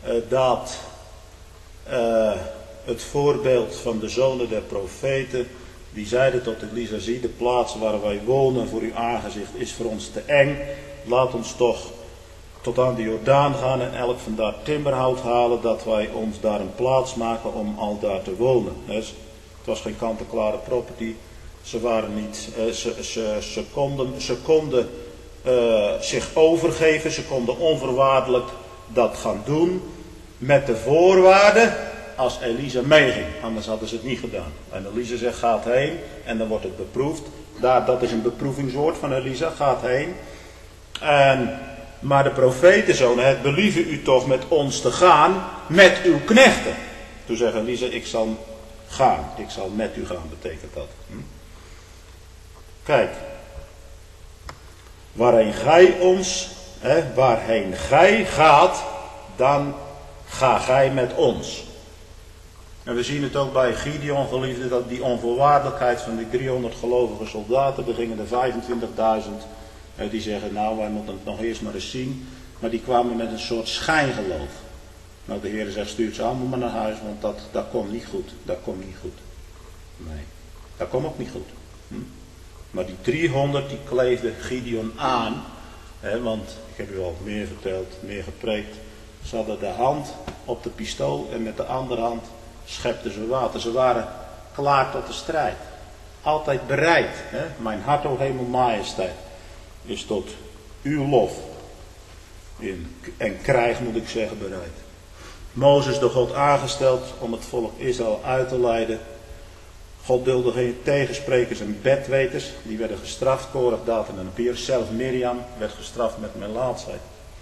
[SPEAKER 1] uh, dat uh, het voorbeeld van de zonen der profeten, die zeiden tot Elisa, zie de plaats waar wij wonen voor uw aangezicht is voor ons te eng. Laat ons toch tot aan de Jordaan gaan en elk van daar timmerhout halen, dat wij ons daar een plaats maken om al daar te wonen. Het was geen kant-en-klare property. Ze waren niet, ze, ze, ze konden, ze konden uh, zich overgeven, ze konden onvoorwaardelijk dat gaan doen, met de voorwaarde als Elisa meeging, anders hadden ze het niet gedaan. En Elisa zegt, gaat heen, en dan wordt het beproefd. Daar, dat is een beproevingswoord van Elisa, gaat heen. En, maar de profetenzonen, het believen u toch met ons te gaan, met uw knechten. Toen zegt Elisa, ik zal gaan, ik zal met u gaan, betekent dat. Hm? Kijk, waarheen gij ons, hè, waarheen gij gaat, dan ga gij met ons. En we zien het ook bij Gideon, geliefde, dat die onvoorwaardelijkheid van die driehonderd gelovige soldaten, er gingen er vijfentwintigduizend, die zeggen, nou wij moeten het nog eerst maar eens zien, maar die kwamen met een soort schijngeloof. Nou de Heer zegt, stuurt ze allemaal maar naar huis, want dat, dat komt niet goed, dat komt niet goed. Nee, dat komt ook niet goed. Hm? Maar die driehonderd die kleefden Gideon aan, hè, want ik heb u al meer verteld, meer gepreekt, ze hadden de hand op de pistool en met de andere hand schepten ze water. Ze waren klaar tot de strijd. Altijd bereid. Hè? Mijn hart, o hemel majesteit, is tot uw lof. In, en krijg, moet ik zeggen, bereid. Mozes door God aangesteld om het volk Israël uit te leiden. God dulde geen tegensprekers en bedweters. Die werden gestraft, Korach, Datan en Abiram. Zelf Mirjam werd gestraft met melaatsheid.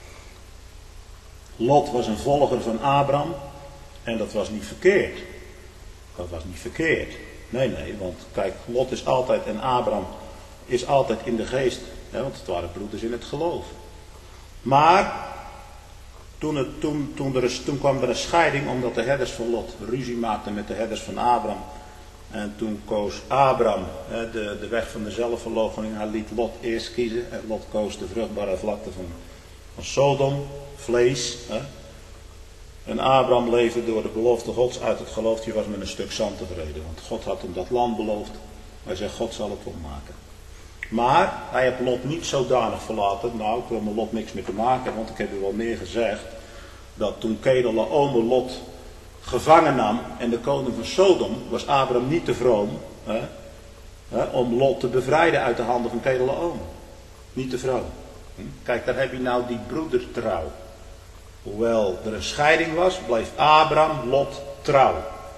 [SPEAKER 1] Lot was een volger van Abraham. En dat was niet verkeerd. Dat was niet verkeerd. Nee, nee, want kijk, Lot is altijd en Abraham is altijd in de geest. Hè, want het waren broeders in het geloof. Maar toen, het, toen, toen, er is, toen kwam er een scheiding omdat de herders van Lot ruzie maakten met de herders van Abraham. En toen koos Abraham hè, de, de weg van de zelfverloochening. Hij liet Lot eerst kiezen. En Lot koos de vruchtbare vlakte van, van Sodom, vlees. Hè. En Abraham leefde door de belofte Gods uit het geloof. Die was met een stuk zand tevreden. Want God had hem dat land beloofd. Hij zegt, God zal het opmaken. Maar hij heeft Lot niet zodanig verlaten. Nou, ik wil met Lot niks meer te maken. Want ik heb u wel meer gezegd. Dat toen Kedorlaomer Lot gevangen nam. En de koning van Sodom. Was Abraham niet te vroom. Hè, hè, om Lot te bevrijden uit de handen van Kedorlaomer. Niet te vroom. Hm? Kijk, daar heb je nou die broedertrouw. Hoewel er een scheiding was, bleef Abraham Lot trouw.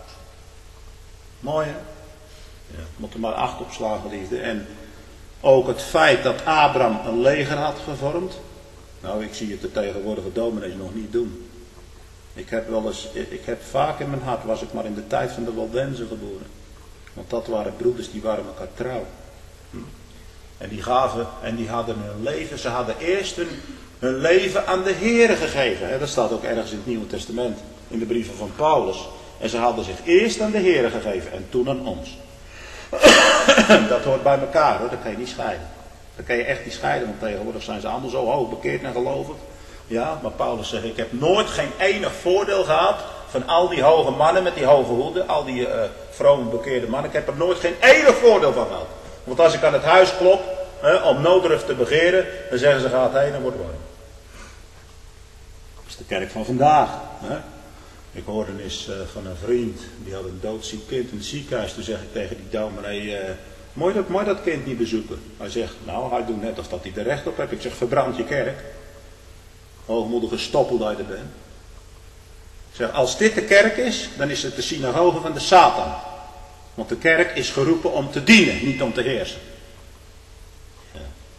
[SPEAKER 1] Mooi hè? Ja, moet er maar acht op slaan, geliefde. En ook het feit dat Abraham een leger had gevormd. Nou, ik zie het de tegenwoordige dominees nog niet doen. Ik heb wel eens, ik heb vaak in mijn hart, was ik maar in de tijd van de Waldenzen geboren. Want dat waren broeders, die waren elkaar trouw. Hm? En die gaven, en die hadden hun leven, ze hadden eerst hun... hun leven aan de Heere gegeven. Dat staat ook ergens in het Nieuwe Testament. In de brieven van Paulus. En ze hadden zich eerst aan de Heere gegeven. En toen aan ons. Dat hoort bij elkaar hoor. Dat kan je niet scheiden. Dat kan je echt niet scheiden. Want tegenwoordig zijn ze allemaal zo hoog bekeerd en gelovig. Ja, maar Paulus zegt. Ik heb nooit geen enig voordeel gehad. Van al die hoge mannen met die hoge hoeden. Al die uh, vrome bekeerde mannen. Ik heb er nooit geen enig voordeel van gehad. Want als ik aan het huis klop. Uh, om nooddruf te begeren. Dan zeggen ze gaat heen en wordt warm. Dat is de kerk van vandaag. Hè? Ik hoorde eens uh, van een vriend, die had een doodziek kind in het ziekenhuis. Toen zeg ik tegen die dominee, uh, mooi, dat, mooi dat kind niet bezoeken. Hij zegt, nou hij doet net alsof hij er recht op heeft. Ik zeg, verbrand je kerk. Hoogmoedige stoppel dat je er bent. Ik zeg, als dit de kerk is, dan is het de synagoge van de Satan. Want de kerk is geroepen om te dienen, niet om te heersen. Ja,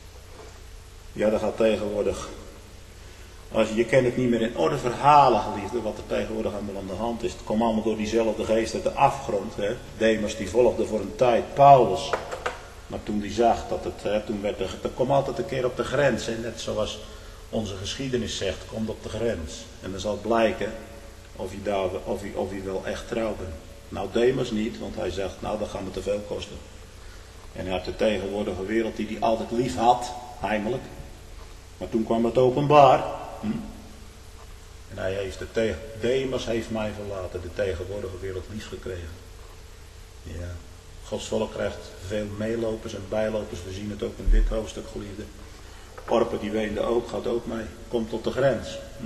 [SPEAKER 1] ja dat gaat tegenwoordig... Als je, je kent het niet meer in orde verhalen, geliefde, wat er tegenwoordig allemaal aan de hand is. Het komt allemaal door diezelfde geest uit de afgrond. Hè. Demas die volgde voor een tijd Paulus. Maar toen die zag dat het, hè, toen werd er, er komt altijd een keer op de grens. Hè. Net zoals onze geschiedenis zegt, komt op de grens. En dan zal blijken of je, daar, of je, of je wel echt trouw bent. Nou Demas niet, want hij zegt, nou dat gaat me te veel kosten. En hij had de tegenwoordige wereld die hij altijd lief had, heimelijk. Maar toen kwam het openbaar. Hm? En hij heeft de tegen, Demas heeft mij verlaten, de tegenwoordige wereld lief gekregen. Ja, Gods volk krijgt veel meelopers en bijlopers. We zien het ook in dit hoofdstuk, geliefde. Orpa die weende ook, gaat ook mee. Komt tot de grens. Hm?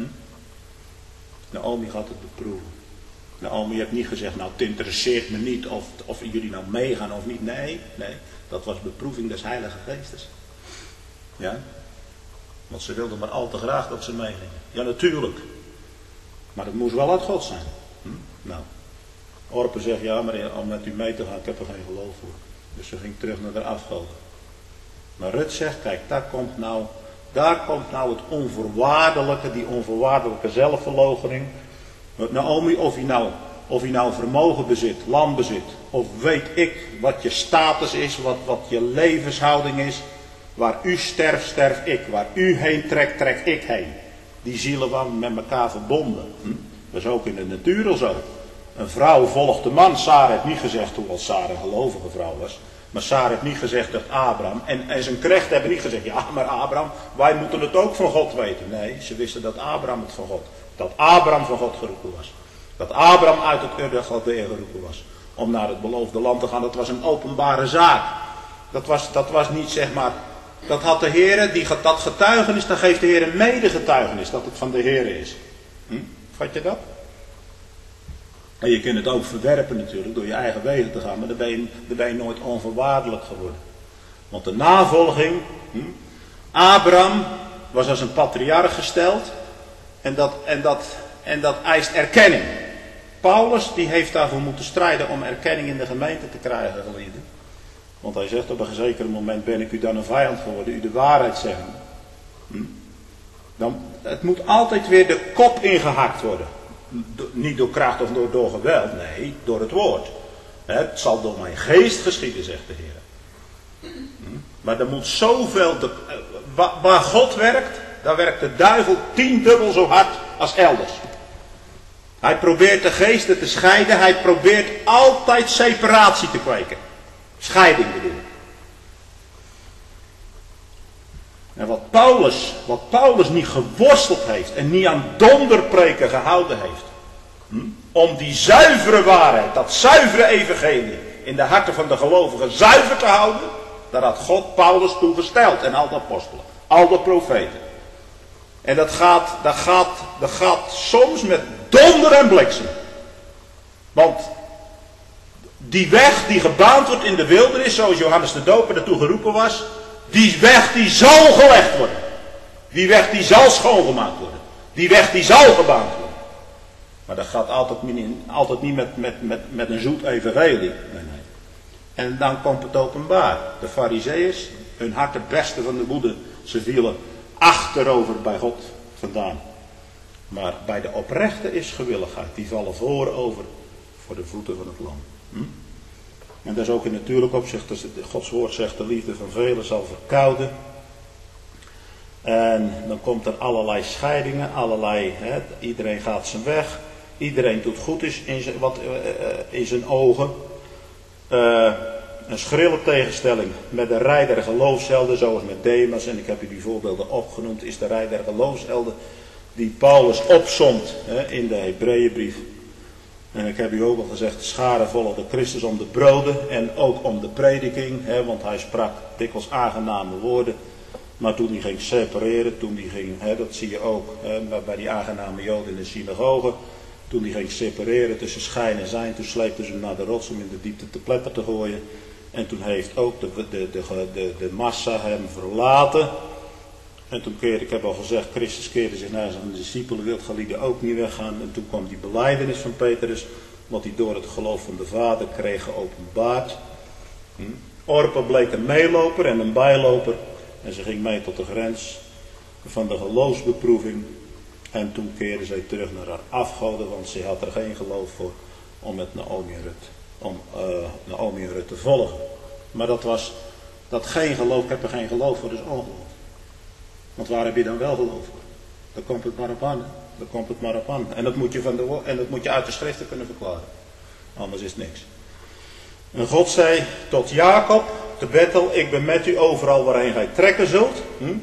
[SPEAKER 1] Naomi gaat het beproeven. Naomi heeft niet gezegd, nou het interesseert me niet of, of jullie nou meegaan of niet. Nee, nee, dat was beproeving des Heilige Geestes. Ja, want ze wilden maar al te graag dat ze meegingen. Ja, natuurlijk. Maar het moest wel uit God zijn. Hm? Nou, Orpa zegt, ja, maar om met u mee te gaan, ik heb er geen geloof voor. Dus ze ging terug naar de afgoden. Maar Rut zegt, kijk, daar komt nou, daar komt nou het onvoorwaardelijke, die onvoorwaardelijke zelfverloochening. Naomi, of je nou, of je nou vermogen bezit, land bezit, of weet ik wat je status is, wat, wat je levenshouding is. Waar u sterft, sterf ik. Waar u heen trekt, trek ik heen. Die zielen waren met elkaar verbonden. Hm? Dat is ook in de natuur al zo. Een vrouw volgt de man. Sarah heeft niet gezegd, hoewel Sarah een gelovige vrouw was. Maar Sarah heeft niet gezegd dat Abraham. En, en zijn knechten hebben niet gezegd, ja maar Abraham, wij moeten het ook van God weten. Nee, ze wisten dat Abraham het van God. Dat Abraham van God geroepen was. Dat Abraham uit het Ur der Galdeeën geroepen was. Om naar het beloofde land te gaan. Dat was een openbare zaak. Dat was, dat was niet zeg maar. Dat had de Heer, die, dat getuigenis, dan geeft de Heer een medegetuigenis dat het van de Heer is. Hm? Vat je dat? En je kunt het ook verwerpen natuurlijk door je eigen wegen te gaan, maar dan ben je, dan ben je nooit onvoorwaardelijk geworden. Want de navolging, hm? Abraham was als een patriarch gesteld en dat, en, dat, en dat eist erkenning. Paulus die heeft daarvoor moeten strijden om erkenning in de gemeente te krijgen, geliefden. Want hij zegt op een zeker moment ben ik u dan een vijand geworden, u de waarheid zeggen. Hm? Dan, het moet altijd weer de kop ingehakt worden. Do, niet door kracht of door, door geweld, nee, door het woord. Het zal door mijn geest geschieden, zegt de Heer. Hm? Maar er moet zoveel, de, waar, waar God werkt, daar werkt de duivel tiendubbel zo hard als elders. Hij probeert de geesten te scheiden, hij probeert altijd separatie te kweken. Scheiding bedoel ik. En wat Paulus, wat Paulus niet geworsteld heeft en niet aan donderpreken gehouden heeft. Hm, om die zuivere waarheid, dat zuivere evangelie in de harten van de gelovigen zuiver te houden. Daar had God Paulus toe gesteld en al de apostelen, al de profeten. En dat gaat, dat gaat, dat gaat soms met donder en bliksem. Want die weg die gebaand wordt in de wildernis, zoals Johannes de Doper ertoe geroepen was, die weg die zal gelegd worden. Die weg die zal schoongemaakt worden. Die weg die zal gebaand worden. Maar dat gaat altijd niet, altijd niet met, met, met, met een zoet evangelie. Nee, nee. En dan komt het openbaar. De Farizeeërs, hun harten besten van de woede, ze vielen achterover bij God vandaan. Maar bij de oprechte is gewilligheid. Die vallen voorover voor de voeten van het lam. Hm? En dat is ook in natuurlijk opzicht, dus Gods woord zegt, de liefde van velen zal verkouden. En dan komt er allerlei scheidingen, allerlei, hè, iedereen gaat zijn weg. Iedereen doet goed is in zijn, wat, uh, in zijn ogen. Uh, een schrille tegenstelling met de rij der geloofshelden, zoals met Demas, en ik heb u die voorbeelden opgenoemd, is de rij der geloofshelden die Paulus opsomt hè, in de Hebreeënbrief. En ik heb u ook al gezegd, de scharen volgde Christus om de broden en ook om de prediking, hè, want hij sprak dikwijls aangename woorden. Maar toen hij ging separeren, toen hij ging, hè, dat zie je ook hè, bij die aangename joden in de synagoge, toen hij ging separeren tussen schijn en zijn, toen sleepten ze hem naar de rots om in de diepte te pletter te gooien. En toen heeft ook de, de, de, de, de massa hem verlaten. En toen keerde, ik heb al gezegd, Christus keerde zich naar zijn discipelen, wil gelieden ook niet weggaan. En toen kwam die belijdenis van Petrus, wat hij door het geloof van de Vader kreeg geopenbaard. Hm. Orpa bleek een meeloper en een bijloper. En ze ging mee tot de grens van de geloofsbeproeving. En toen keerde zij terug naar haar afgoden, want ze had er geen geloof voor om met Naomi en Rut, om, uh, Naomi en Rut te volgen. Maar dat was, dat geen geloof, ik heb er geen geloof voor, dus ongeloof. Want waar heb je dan wel geloof voor? Dan komt het maar op aan. Dan komt het maar op aan. En dat moet je, van de, en dat moet je uit de schriften kunnen verklaren. Anders is het niks. En God zei tot Jacob, te Bethel, ik ben met u overal waarheen gij trekken zult. Hm?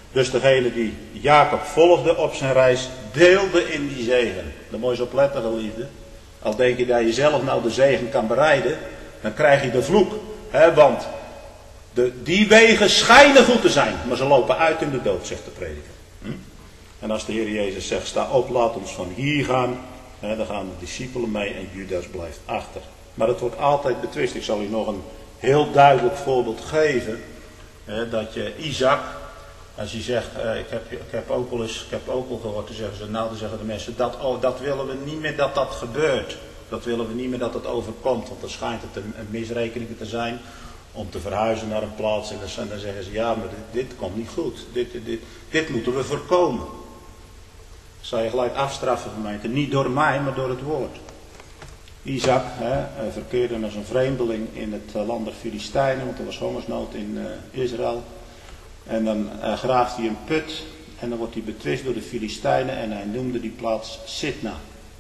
[SPEAKER 1] Dus degene die Jacob volgde op zijn reis, deelde in die zegen. Daar moet je op letten, geliefde. Al denk je dat je zelf nou de zegen kan bereiden, dan krijg je de vloek. He, want de, die wegen schijnen goed te zijn, maar ze lopen uit in de dood, zegt de prediker. Hm? En als de Heer Jezus zegt, sta op, laat ons van hier gaan, he, dan gaan de discipelen mee en Judas blijft achter. Maar het wordt altijd betwist. Ik zal u nog een heel duidelijk voorbeeld geven. He, dat je Isaac, als je zegt, eh, ik, heb, ik heb ook wel eens, ik heb ook wel gehoord, dan zeggen ze, nou dan zeggen de mensen, dat, oh, dat willen we niet meer dat dat gebeurt. Dat willen we niet meer dat het overkomt, want dan schijnt het een, een misrekening te zijn om te verhuizen naar een plaats. En dan, dan zeggen ze, ja maar dit, dit komt niet goed, dit, dit, dit, dit moeten we voorkomen. Dat zal je gelijk afstraffen, gemeente, niet door mij, maar door het woord. Isaac hè, verkeerde als een vreemdeling in het land der Filistijnen, want er was hongersnood in uh, Israël. En dan uh, graaft hij een put en dan wordt hij betwist door de Filistijnen en hij noemde die plaats Sitna.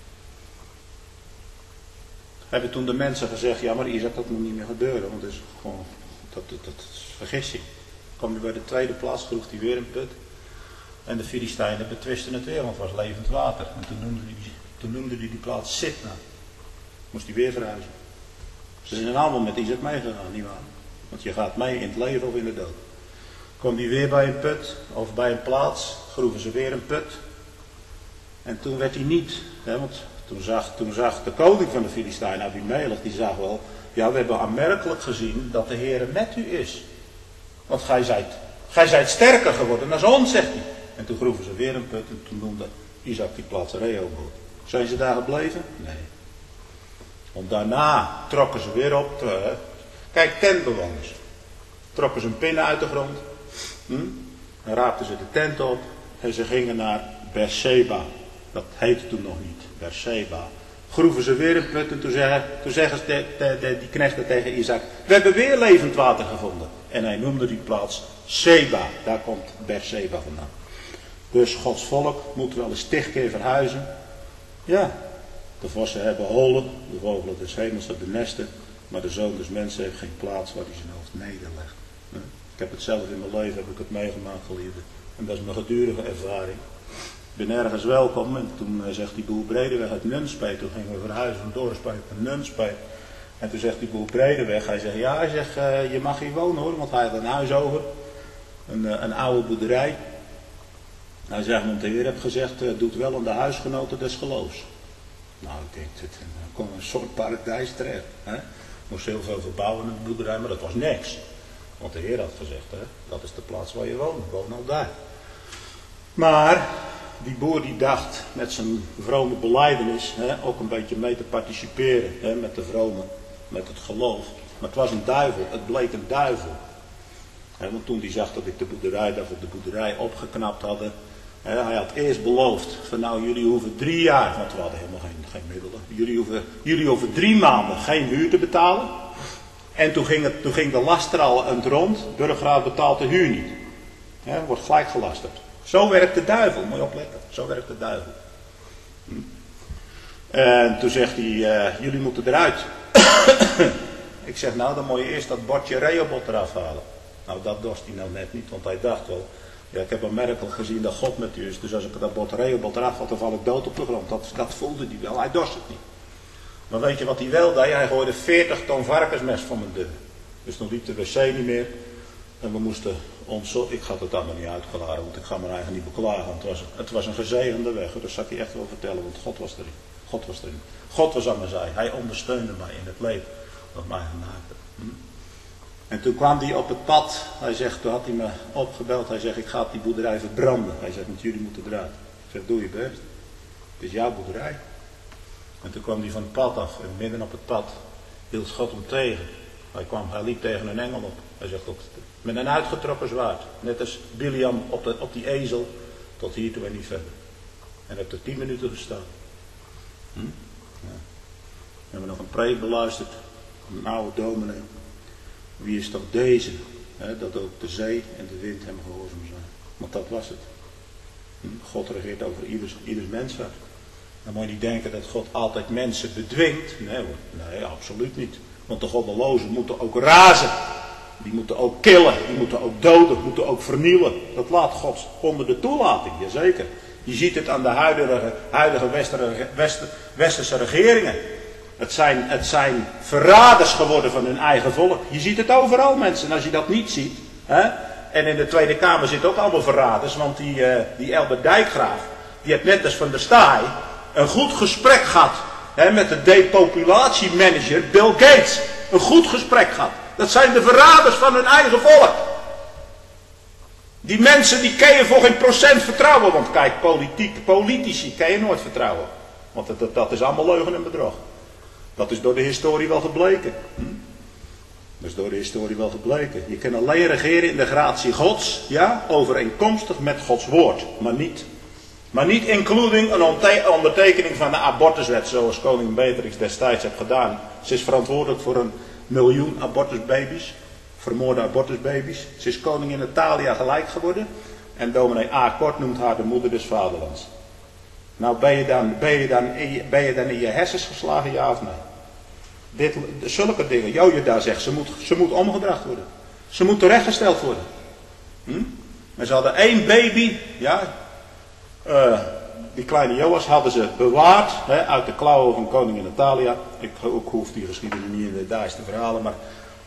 [SPEAKER 1] Hebben toen de mensen gezegd, ja maar Isaac, dat moet niet meer gebeuren, want dat is gewoon, dat, dat, dat is vergissing. Kwam hij bij de tweede plaats, groef hij weer een put. En de Filistijnen betwisten het weer, want het was levend water. En toen noemde hij, toen noemde hij die plaats Sitna. Moest hij weer verhuizen. Ze zijn allemaal met Isaac meegegaan, nietwaar? Want je gaat mee in het leven of in de dood. Kwam hij weer bij een put, of bij een plaats, groeven ze weer een put. En toen werd hij niet, hè, want toen zag, toen zag de koning van de Filistijnen, Abimelech, die zag wel, ja we hebben aanmerkelijk gezien dat de Heere met u is. Want gij zijt, gij zijt sterker geworden dan ons, zegt hij. En toen groeven ze weer een put en toen noemde Isaac die plaats Rehoboth. Zijn ze daar gebleven? Nee. Want daarna trokken ze weer op, uh, kijk, tentbewoners. Trokken ze een pinnen uit de grond. Hm? Dan raapten ze de tent op en ze gingen naar Beersheba. Dat heette toen nog niet, Beersheba. Groeven ze weer een put en toen zeggen, toen zeggen ze de, de, de, die knechten tegen Isaac, we hebben weer levend water gevonden. En hij noemde die plaats Seba, daar komt Beersheba vandaan. Dus Gods volk moet wel eens tig keer verhuizen. Ja, de vossen hebben holen, de vogelen des hemels hebben nesten, maar de zoon des mensen heeft geen plaats waar hij zijn hoofd nederlegt. Ik heb het zelf in mijn leven, heb ik het meegemaakt, geliefde. En dat is mijn gedurige ervaring. Ik ben ergens welkom en toen zegt die boer Bredeweg uit Nunspeet, toen gingen we verhuizen van Dorpspeet naar Nunspeet. En toen zegt die boer Bredeweg, hij zegt, ja, hij zegt, uh, je mag hier wonen hoor, want hij had een huis over. Een, uh, een oude boerderij. Hij zegt, want de Heer heeft gezegd, uh, doet wel aan de huisgenoten des geloofs. Nou, ik denk, dit, dan komt een soort paradijs terecht. Hè? Moest heel veel verbouwen in de boerderij, maar dat was niks. Want de Heer had gezegd, hè, dat is de plaats waar je woont, woon al daar. Maar die boer die dacht met zijn vrome belijdenis hè, ook een beetje mee te participeren hè, met de vrome, met het geloof. Maar het was een duivel, het bleek een duivel. Hè, want toen hij zag dat ik de boerderij, dat we de boerderij opgeknapt hadden. Hè, hij had eerst beloofd van nou jullie hoeven drie jaar, want we hadden helemaal geen, geen middelen. Jullie hoeven, jullie hoeven drie maanden geen huur te betalen. En toen ging, het, toen ging de laster al aan het rond. Burgerraad betaalt de huur niet. Hè, wordt gelijk gelasterd. Zo werkt de duivel, moet je opletten. Zo werkt de duivel. Hm. En toen zegt hij, uh, jullie moeten eruit. Ik zeg, nou dan moet je eerst dat bordje Rehoboth eraf halen. Nou dat dorst hij nou net niet, want hij dacht wel, ja ik heb aanmerkelijk gezien dat God met u is. Dus als ik dat bord Rehoboth eraf had, dan val ik dood op de grond. Dat, dat voelde hij wel, hij dorst het niet. Maar weet je wat hij wel deed? Hij gooide veertig ton varkensmest voor mijn deur. Dus toen liep de wc niet meer. En we moesten ons, ik ga het allemaal niet uitklagen, want ik ga me eigenlijk niet beklagen. Want het was, het was een gezegende weg, dat zal ik je echt wel vertellen, want God was erin. God was erin. God was aan mijn zij. Hij ondersteunde mij in het leven wat mij gemaakt had. Hm? En toen kwam hij op het pad. Hij zegt, toen had hij me opgebeld. Hij zegt, ik ga die boerderij verbranden. Hij zegt, want jullie moeten eruit. Ik zeg, doe je best. Het is jouw boerderij. En toen kwam hij van het pad af. En midden op het pad hield God hem tegen. Hij, kwam, hij liep tegen een engel op. Hij zegt, met een uitgetrokken zwaard. Net als Biliam op, de, op die ezel. Tot hier toe en niet verder. En heeft er tien minuten gestaan. Hm? Ja. We hebben nog een preek beluisterd. Een oude dominee. Wie is toch deze? Hè, dat ook de zee en de wind hem gehoorzaam zijn. Want dat was het. Hm? God regeert over ieders, ieders mensheid. Dan moet je niet denken dat God altijd mensen bedwingt. Nee hoor, nee, absoluut niet. Want de goddelozen moeten ook razen. Die moeten ook killen, die moeten ook doden, die moeten ook vernielen. Dat laat God onder de toelating, jazeker. Je ziet het aan de huidige, huidige westerse, wester, westerse regeringen. Het zijn, het zijn verraders geworden van hun eigen volk. Je ziet het overal, mensen. En als je dat niet ziet. Hè, en in de Tweede Kamer zitten ook allemaal verraders. Want die, uh, die Elbert Dijkgraaf. Die heeft net als Van der Staaij een goed gesprek gehad. Hè, met de depopulatiemanager Bill Gates. Een goed gesprek gehad. Dat zijn de verraders van hun eigen volk. Die mensen die kun je voor geen procent vertrouwen. Want kijk, politiek, politici kun je nooit vertrouwen. Want dat, dat, dat is allemaal leugen en bedrog. Dat is door de historie wel gebleken. Hm? Dat is door de historie wel gebleken. Je kan alleen regeren in de gratie Gods. Ja, overeenkomstig met Gods woord. Maar niet. Maar niet including een ondertekening van de abortuswet. Zoals koningin Beatrix destijds heeft gedaan. Ze is verantwoordelijk voor een miljoen abortusbaby's. Vermoorde abortusbaby's. Ze is koningin Natalia gelijk geworden. En dominee A. Kort noemt haar de moeder des vaderlands. Nou, ben je dan, ben je dan, in, je, ben je dan in je hersens geslagen, ja of nee? Dit, zulke dingen. Jojeda zegt, ze moet, ze moet omgedracht worden. Ze moet terechtgesteld worden. Hm? En ze hadden één baby, ja. Uh, die kleine Joas hadden ze bewaard, hè, uit de klauwen van koningin Natalia. Ik, ik hoef die geschiedenis niet in de details te verhalen, maar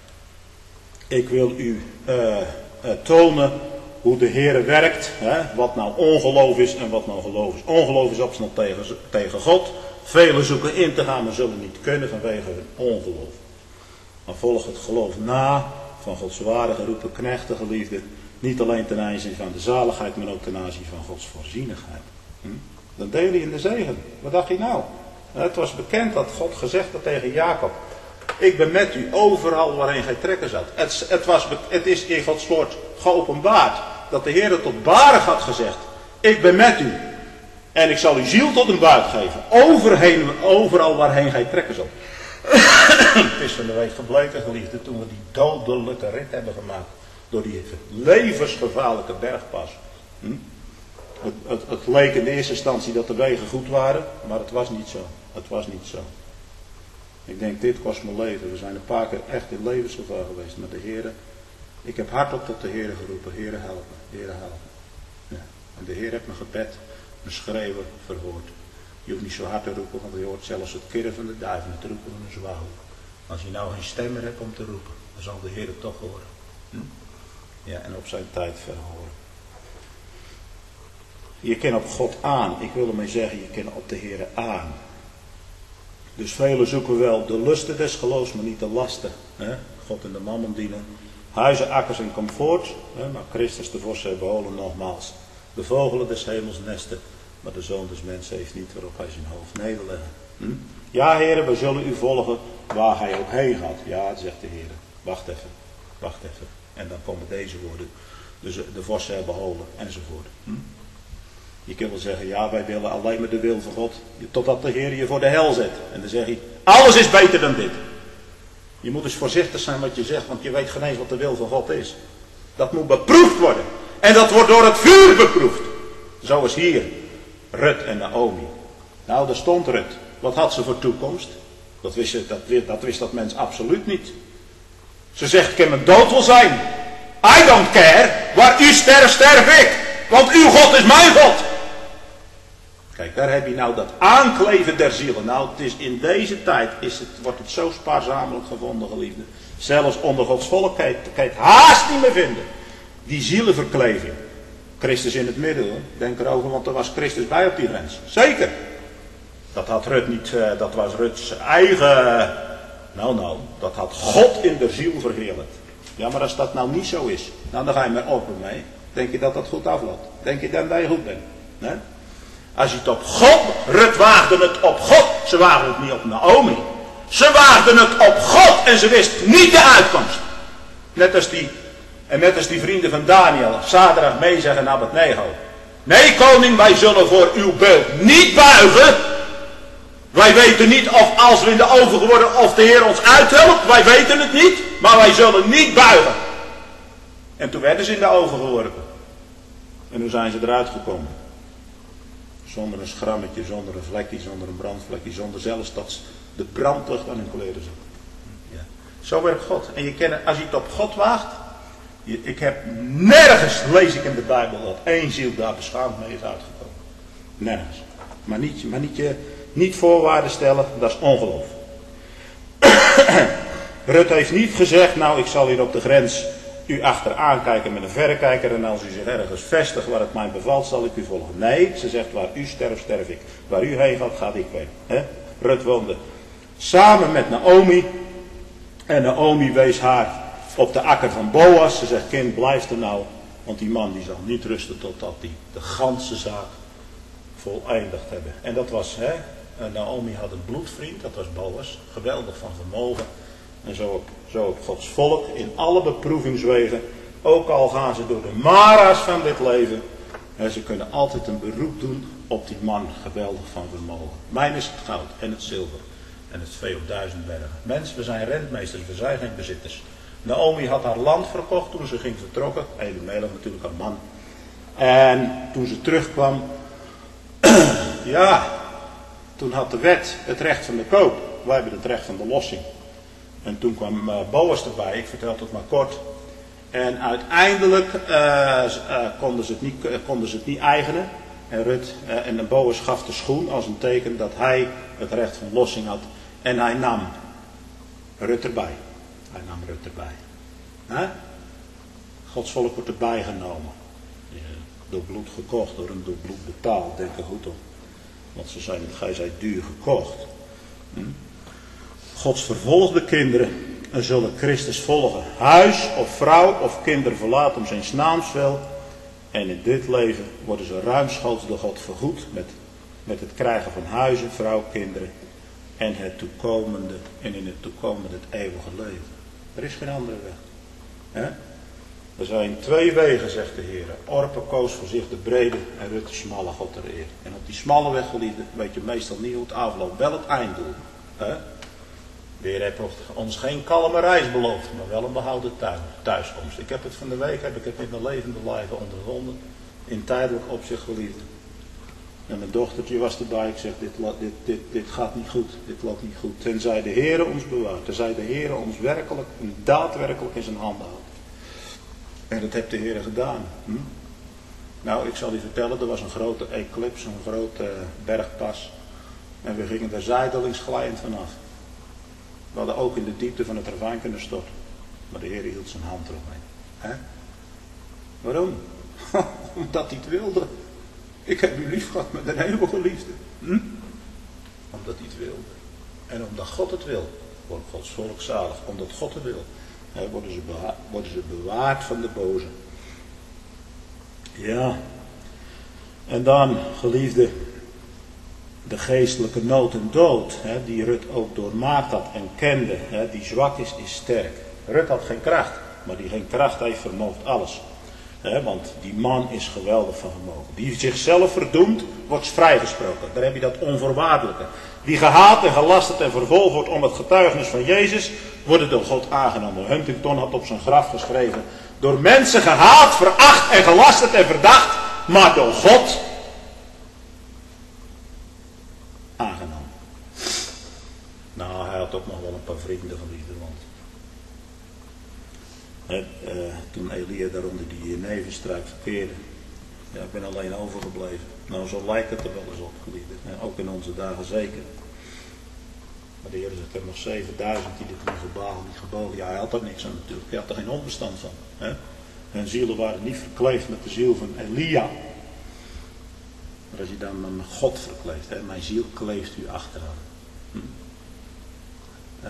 [SPEAKER 1] ik wil u uh, uh, tonen hoe de Heere werkt, hè, wat nou ongeloof is en wat nou geloof is. Ongeloof is opstand tegen, tegen God. Velen zoeken in te gaan, maar zullen niet kunnen vanwege hun ongeloof. Maar volg het geloof na van Gods ware geroepen knechten, geliefden. Niet alleen ten aanzien van de zaligheid, maar ook ten aanzien van Gods voorzienigheid. Hm? Dan deel je in de zegen. Wat dacht je nou? Het was bekend dat God gezegd had tegen Jacob. Ik ben met u overal waarin gij trekken zat. Het, het, was, het is in Gods woord geopenbaard. Dat de Heer tot Barach had gezegd. Ik ben met u. En ik zal uw ziel tot een buit geven. Overheen, overal waarheen gij trekken zult. Het is van de week gebleken, geliefde, toen we die dodelijke rit hebben gemaakt. Door die levensgevaarlijke bergpas. Hm? Het, het, het leek in de eerste instantie dat de wegen goed waren. Maar het was niet zo. Het was niet zo. Ik denk, dit kost mijn leven. We zijn een paar keer echt in levensgevaar geweest. Maar de Heer, ik heb hardop tot de Heer geroepen. Heer, help me. Heer, help me. Ja. En de Heer heeft mijn gebed, mijn schreeuwen verhoord. Je hoeft niet zo hard te roepen, want je hoort zelfs het kirren van de duiven, het roepen van een zwaluw. Als je nou geen stem meer hebt om te roepen, dan zal de Heer het toch horen. Hm? Ja, en op zijn tijd verhoren. Je kent op God aan. Ik wil ermee zeggen, je kent op de Heer aan. Dus velen zoeken wel de lusten des geloofs, maar niet de lasten. Hè? God en de mammon dienen. Huizen, akkers en comfort. Hè? Maar Christus de Vos heeft beholen nogmaals. De vogelen des hemels nesten. Maar de Zoon des Mensen heeft niet waarop hij zijn hoofd nederleggen. Hm? Ja, heren, we zullen u volgen waar hij ook heen gaat. Ja, zegt de Heer. Wacht even. Wacht even. En dan komen deze woorden. Dus de vossen hebben holen enzovoort. Hm? Je kunt wel zeggen, ja, wij willen alleen maar de wil van God. Totdat de Heer je voor de hel zet. En dan zeg je, alles is beter dan dit. Je moet dus voorzichtig zijn wat je zegt, want je weet geen eens wat de wil van God is. Dat moet beproefd worden. En dat wordt door het vuur beproefd. Zoals hier. Rut en Naomi. Nou, daar stond Rut. Wat had ze voor toekomst? Dat wist, je, dat, dat wist dat mens absoluut niet. Ze zegt, ik kan mijn dood wel zijn. I don't care. Waar u sterft, sterf ik. Want uw God is mijn God. Kijk, daar heb je nou dat aankleven der zielen. Nou, het is in deze tijd is het, wordt het zo spaarzamelijk gevonden, geliefde. Zelfs onder Gods volk kan je, kan je het haast niet meer vinden. Die zielenverkleving. Christus in het midden, hoor. Denk erover, want er was Christus bij op die grens. Zeker. Dat had Rut niet, uh, dat was Ruts eigen... Nou, nou, dat had God in de ziel verheerlijkt. Ja, maar als dat nou niet zo is, nou, dan ga je met open mee. Denk je dat dat goed afloopt? Denk je dan dat je goed bent? Nee? Als je het op God, Rut waagde het op God, ze waagde het niet op Naomi. Ze waagden het op God en ze wist niet de uitkomst. Net als die, en net als die vrienden van Daniel, Sadrach, Mezach en Abednego. Nee, koning, wij zullen voor uw beeld niet buigen. Wij weten niet of als we in de oven geworden of de Heer ons uithelpt. Wij weten het niet, maar wij zullen niet buigen. En toen werden ze in de oven geworpen. En toen zijn ze eruit gekomen. Zonder een schrammetje, zonder een vlekje, zonder een brandvlekje, zonder zelfs dat de brandlucht aan hun kleren zat. Ja. Zo werkt God. En je kent, als je het op God waagt. Je, ik heb nergens, lees ik in de Bijbel, dat één ziel daar beschaamd mee is uitgekomen. Nergens. Maar niet, maar niet, je, niet voorwaarden stellen, dat is ongeloof. Rut heeft niet gezegd, nou ik zal hier op de grens u achteraan kijken met een verrekijker. En als u zich ergens vestigt waar het mij bevalt, zal ik u volgen. Nee, ze zegt, waar u sterft, sterf ik. Waar u heen gaat, gaat ik heen. He? Rut woonde samen met Naomi. En Naomi wees haar op de akker van Boas. Ze zegt, kind, blijf er nou. Want die man die zal niet rusten totdat hij de ganse zaak voleindigd hebben. En dat was, hè, Naomi had een bloedvriend, dat was Boas. Geweldig van vermogen. En zo op, zo op Gods volk in alle beproevingswegen. Ook al gaan ze door de mara's van dit leven. En ze kunnen altijd een beroep doen op die man, geweldig van vermogen. Mijn is het goud en het zilver. En het vee op duizend bergen. Mensen, we zijn rentmeesters, we zijn geen bezitters. Naomi had haar land verkocht toen ze ging vertrokken. Elimelech natuurlijk haar man. En toen ze terugkwam. ja, toen had de wet het recht van de koop. Wij hebben het recht van de lossing. En toen kwam uh, Boas erbij, ik vertel het maar kort. En uiteindelijk uh, uh, konden, ze het niet, uh, konden ze het niet eigenen. En, Rut, uh, en Boas gaf de schoen als een teken dat hij het recht van lossing had. En hij nam Rut erbij. Hij nam Rut erbij. Huh? Gods volk wordt erbij genomen. Ja, door bloed gekocht, door een door bloed betaald. Denk er goed op. Want ze zijn, gij zijt duur gekocht. Hm? Gods vervolgde kinderen zullen Christus volgen. Huis of vrouw of kinder verlaat om zijn naams wil. En in dit leven worden ze ruimschoots door God vergoed. Met, met het krijgen van huizen, vrouw, kinderen. En het toekomende. En in het toekomende het eeuwige leven. Er is geen andere weg. He? Er zijn twee wegen, zegt de Heer. Orpa koos voor zich de brede en Rut de smalle, God ter eer. En op die smalle weg, geliefde, weet je meestal niet hoe het afloopt. Wel het einddoel. He? De Heer heeft ons geen kalme reis beloofd, maar wel een behouden thuiskomst. Ik heb het van de week, heb ik het met mijn levende lijve ondervonden. In tijdelijk opzicht, geliefde. En mijn dochtertje was erbij. Ik zeg, dit, dit, dit, dit gaat niet goed. Dit loopt niet goed. Tenzij de Heer ons bewaart. Tenzij de Heer ons werkelijk en daadwerkelijk in zijn handen houdt. En dat heeft de Heer gedaan. Hm? Nou, ik zal u vertellen. Er was een grote eclipse. Een grote bergpas. En we gingen daar zijdelings glijend vanaf. We hadden ook in de diepte van het ravijn kunnen storten. Maar de Heer hield zijn hand eromheen. Hè? Waarom? Omdat hij het wilde. Ik heb u lief gehad met een eeuwige liefde. Hm? Omdat hij het wilde. En omdat God het wil, wordt Gods volk zalig. Omdat God het wil, hè, worden, ze bewa- worden ze bewaard van de boze. Ja. En dan, geliefde, de geestelijke nood en dood, hè, die Rut ook doormaakt had en kende. Hè, die zwak is, is sterk. Rut had geen kracht, maar die geen kracht heeft, vermoogt alles. He, want die man is geweldig van vermogen. Die zichzelf verdoemt, wordt vrijgesproken. Daar heb je dat onvoorwaardelijke. Die gehaat en gelasterd en vervolgd wordt om het getuigenis van Jezus, wordt door God aangenomen. Huntington had op zijn graf geschreven. Door mensen gehaat, veracht en gelasterd en verdacht, maar door God aangenomen. Nou, hij had ook nog wel een paar vrienden van liefde, want He, uh, toen Elia daar onder die jeneverstruik verkeerde. Ja, ik ben alleen overgebleven. Nou, zo lijkt het er wel eens op, geliefde. Ook in onze dagen zeker. Maar de Heer zegt, er nog zevenduizend die dit niet gebogen, niet gebogen. Ja, hij had er niks aan natuurlijk. Hij had er geen onbestand van. Hè? Hun zielen waren niet verkleefd met de ziel van Elia. Maar als je dan met God verkleeft, hè? Mijn ziel kleeft u achteraan. Hm? Uh,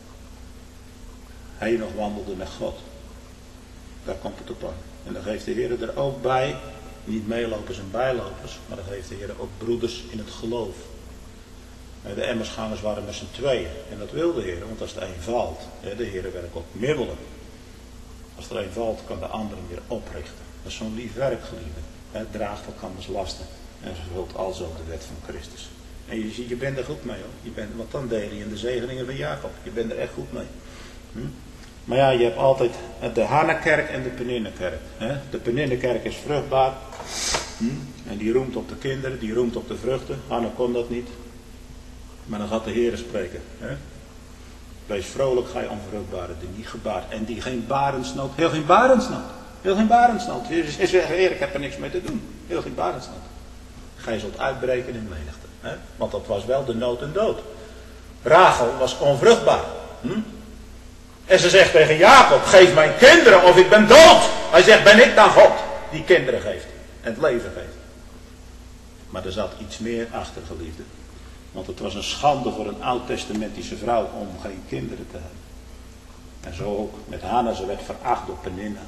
[SPEAKER 1] hij nog wandelde met God. Daar komt het op aan. En dan geeft de Heer er ook bij, niet meelopers en bijlopers, maar dan geeft de Heer ook broeders in het geloof. De Emmersgangers waren met z'n tweeën. En dat wil de Heer, want als er een valt, de Heer werkt ook middelen. Als er een valt, kan de ander hem weer oprichten. Dat is zo'n lief werk, geliefde. Het draagt elkanders lasten en vervult alzo de wet van Christus. En je ziet, je bent er goed mee hoor. Je bent, want dan deel je in de zegeningen van Jacob. Je bent er echt goed mee. Hm? Maar ja, je hebt altijd de Hannekerk en de Peninnekerk. De Peninnekerk is vruchtbaar. En die roemt op de kinderen, die roemt op de vruchten. Hanne kon dat niet. Maar dan gaat de Heer spreken. Wees vrolijk, gij onvruchtbare die niet gebaart. En die geen barensnood, heel geen barensnood. Heel geen barensnood. Ze zeggen, Heer, ik heb er niks mee te doen. Heel geen barensnood. Gij zult uitbreken in menigte. Hè? Want dat was wel de nood en dood. Rachel was onvruchtbaar. Hm? En ze zegt tegen Jacob, geef mijn kinderen of ik ben dood. Hij zegt, ben ik dan God die kinderen geeft. En het leven geeft. Maar er zat iets meer achter, geliefde. Want het was een schande voor een oud-testamentische vrouw om geen kinderen te hebben. En zo ook met Hanna, ze werd veracht door Peninna.